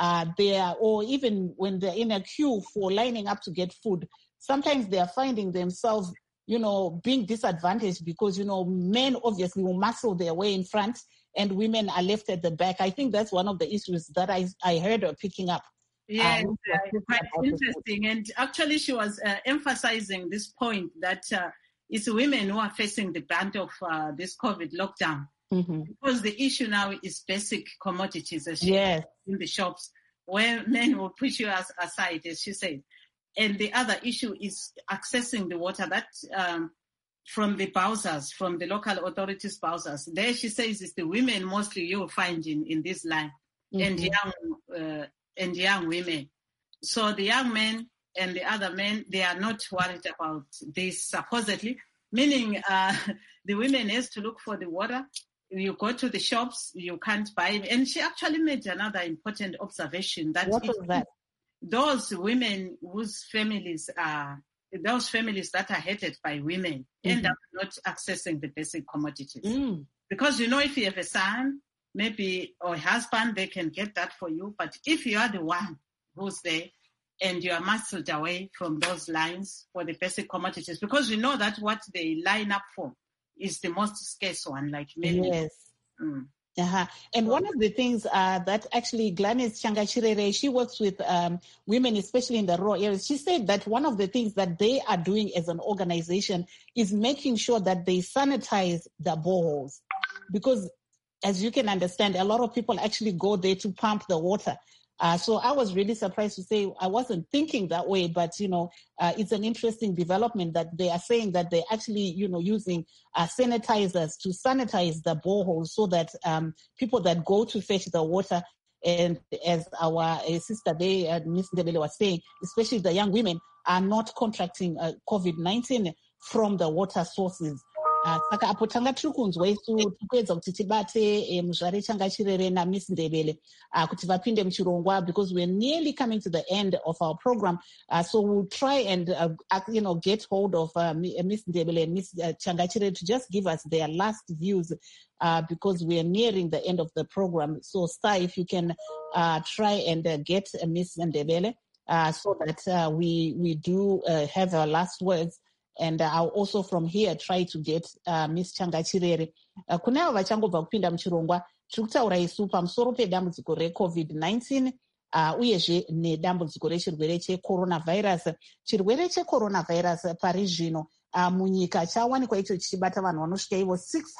or even when they're in a queue for lining up to get food, sometimes they are finding themselves, being disadvantaged because, men obviously will muscle their way in front and women are left at the back. I think that's one of the issues that I heard her picking up. Yes, quite interesting. And actually, she was emphasizing this point that it's women who are facing the brunt of this COVID lockdown. Mm-hmm. Because the issue now is basic commodities, as she said, in the shops, where men will push you aside, as she said. And the other issue is accessing the water that from the Bowsers, from the local authorities Bowsers. There she says it's the women mostly you'll find in this line, mm-hmm. and young women. So the young men and the other men, they are not worried about this supposedly, meaning the women has to look for the water. You go to the shops, you can't buy it. And she actually made another important observation that, those women whose families are, those families that are headed by women end up not accessing the basic commodities. Mm. Because, if you have a son, maybe, or a husband, they can get that for you. But if you are the one who's there and you are muscled away from those lines for the basic commodities, because that what they line up for is the most scarce one, like many. Yes. Mm. Uh-huh. And one of the things that actually Gladys Changachirere, she works with women, especially in the rural areas. She said that one of the things that they are doing as an organization is making sure that they sanitize the boreholes. Because as you can understand, a lot of people actually go there to pump the water. So I was really surprised to say I wasn't thinking that way, but, it's an interesting development that they are saying that they're actually, using sanitizers to sanitize the boreholes so that people that go to fetch the water, and as our sister there, Ms. Ndebele was saying, especially the young women, are not contracting COVID-19 from the water sources. Saka apo tanga tiri kunzwa isu tikuedza kuti tibate muzvare Changachirere naMiss Ndebele kuti vapinde muchirongwa, because we're nearly coming to the end of our program. So we'll try and get hold of Miss Ndebele and Miss Changachirere to just give us their last views, because we're nearing the end of the program. So Star, if you can try and get Miss Ndebele so that we do have our last words. And I'll also from here try to get Miss Changachirere. Kunevo vachangobva kupinda muchirongwa, tiri kutaura isu pamusoro pedambudziko reCovid-19 uyezve nedambudziko rechirwere checoronavirus. Chirwere checoronavirus pari zvino munyika chawanikwa icho chichibata vanhu vanosvika ivo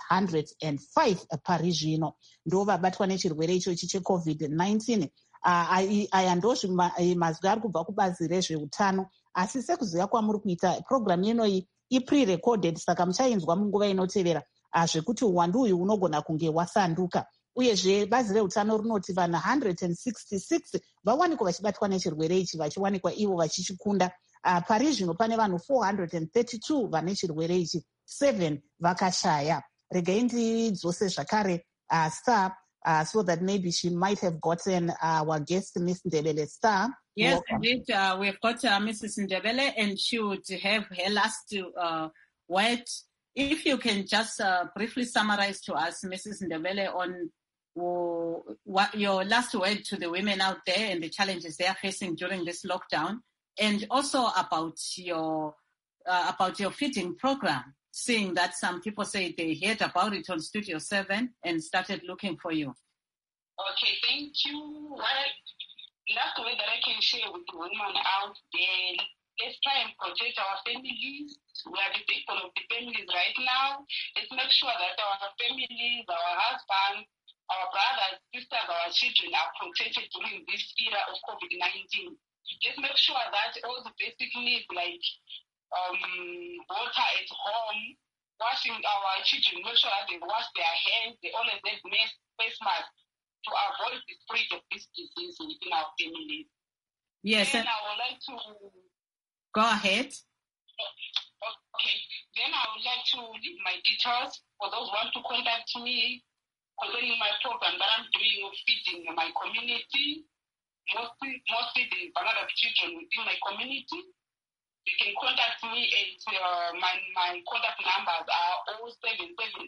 605 pari zvino ndo vabatwa nechirwere ichochi cheCovid-19. Aya ndozvimazwi ari kubva kubazi rezveutano. Asi sekuziva kwamuri kuita programu inoyi ipre-recorded, saka muchainzwa munguva inotevera zvekuti uwandu uyu unogona kunge wasanduka. Uyezve bazi reutano rinoti vanhu 166 vawanikwa vachibatwa nechirwere ichi, vachiwanikwa ivo vachichikunda parizvino pane vanhu 432 vane chirwere ichi, 7 vakashaya. Regai ndidzose zvakare Star, so that maybe she might have gotten our guest, Miss Ndebele. Star. Yes, welcome. indeed. We've got Mrs. Ndebele, and she would have her last word. If you can just briefly summarize to us, Mrs. Ndebele, on what your last word to the women out there and the challenges they are facing during this lockdown, and also about your feeding program, seeing that some people say they heard about it on Studio 7 and started looking for you. Okay, thank you. Last word that I can share with the women out there, let's try and protect our families. We are the people of the families right now. Let's make sure that our families, our husbands, our brothers, sisters, our children are protected during this era of COVID-19. Let's make sure that all the basic needs like water at home, washing our children, make sure that they wash their hands, they always have face masks to avoid the spread of this disease within our families. Yes. And I would like to... Go ahead. Okay. Then I would like to leave my details for those who want to contact me concerning my program that I'm doing of feeding my community, mostly the vulnerable children within my community. You can contact me at my contact numbers are 0772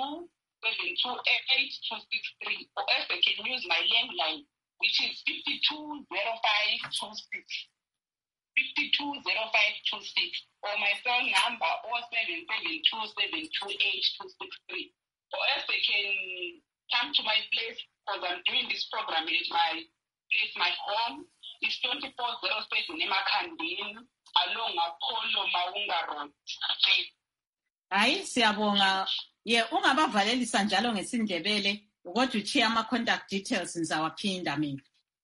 728 263, or else they can use my landline, which is 520526. 520526, or my phone number 0772 728 263. Or else they can come to my place because I'm doing this program at my place, my home. It's 2407 eMakhandeni along Apollo Maunga Road. Hayi siyabonga. Ungabavalelisa njalo ngesindebele kodwa uchiya ama contact details ngizawaphinda mina.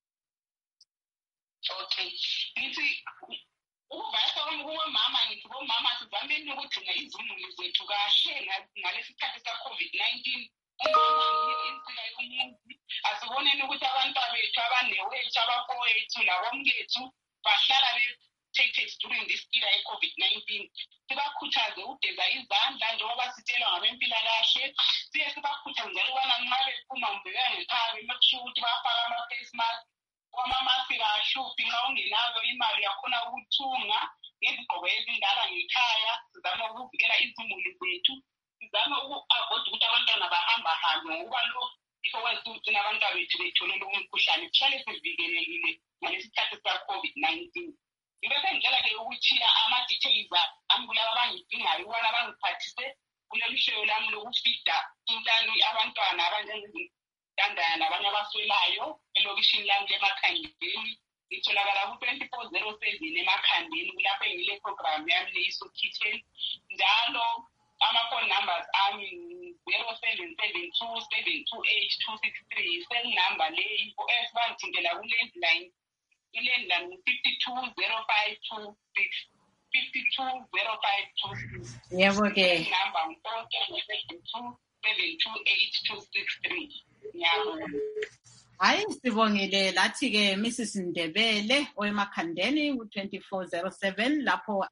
Okay. Ngithi uvasa umama ngithi bomama sizameni ukugcina izimuli zethu kahle ngalesi sikhathi sa-COVID-19. Umama ngiyo insika yomuntu. Asiboneni ukuthi abantwana bethu abanewethu abafowethu labomkethu bahlala be-protected during this era ye-COVID-19. Sibakhuthaze ugeza izandla njengoba sitshelwa ngabempilakahle. Siye sibakhuthaze njalo ukubana nxa bephuma mbeka ngekhaya make sure ukuthi bafake ama-face mask. Kwamamasi kahluphi nxa ungenayo imali yakhona ukuthunga ngezigqoko ezindala ngekhaya. Sizame ukuvikela izimuli zethu. Sizame uku-avoid ukuthi abantwana bahambahambe ngokuba lo yikho kwenza ukuthi abantwana bethu bethole lowo mkhuhlane. Sihlale sivikelekile ngalesi sikhathi sa-COVID-19. Ngibe sengicela-ke ukuthiya ama-details ami kulaba abangidingayo ukubana bangiphathise kuleli hlelo lami lokufida intani abantwana abanjengezintandana nabanye abaswelayo elokishini lami leMakhandeni. Ngitholakala ku-2407 eMakhandeni kulapho engile program yami le-ISO Kitchen. Njalo ama-phone numbers ami 0772 728 263 cell number leyi for bangithintela ku-landline. I-landline 520526 520526. Yebo ke. Number 0772 728 263. Ngiyabonga. Hayi sibongile lathi ke Mrs. Ndebele oeMakhandeni u-2407 lapho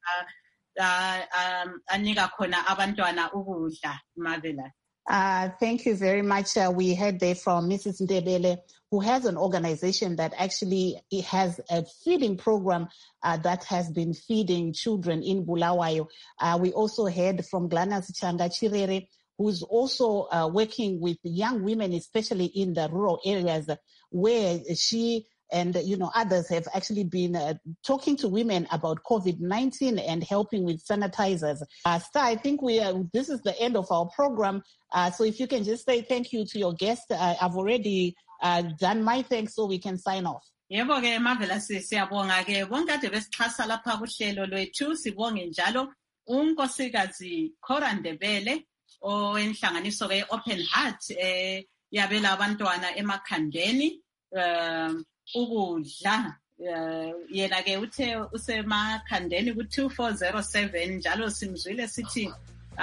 anika khona abantwana ukudla Marvelous. Thank you very much. We heard there from Mrs. Ndebele, who has an organization that actually has a feeding program that has been feeding children in Bulawayo. We also heard from Gladys Changa Chirere, who's also working with young women, especially in the rural areas, where she and others have actually been talking to women about COVID-19 and helping with sanitizers. Star, I think this is the end of our program. So if you can just say thank you to your guest. I've already done my thanks, so we can sign off. Yebo ke Marvelous, siyabonga ke bonke ade besixhasa lapha kuhlelo lwethu. Sibonge njalo unkosikazi Cora Ndebele owenhlanganiso ke Open Heart yabela abantwana eMakhandeni ukudla. Yena ke uthe useMakhandeni ku-2407 njalo simzwile sithi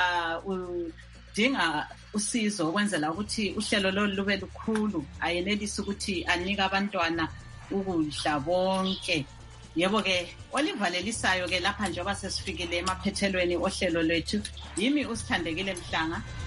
udinga usizo ukwenzela ukuthi uhlelo lolu lube lukhulu ayenelisa ukuthi anike abantwana ukudla bonke. Yebo ke, olivalelisayo ke lapha njengoba sesifikile emaphethelweni ohlelo lwethu. Yimi uSithandekile Mhlanga.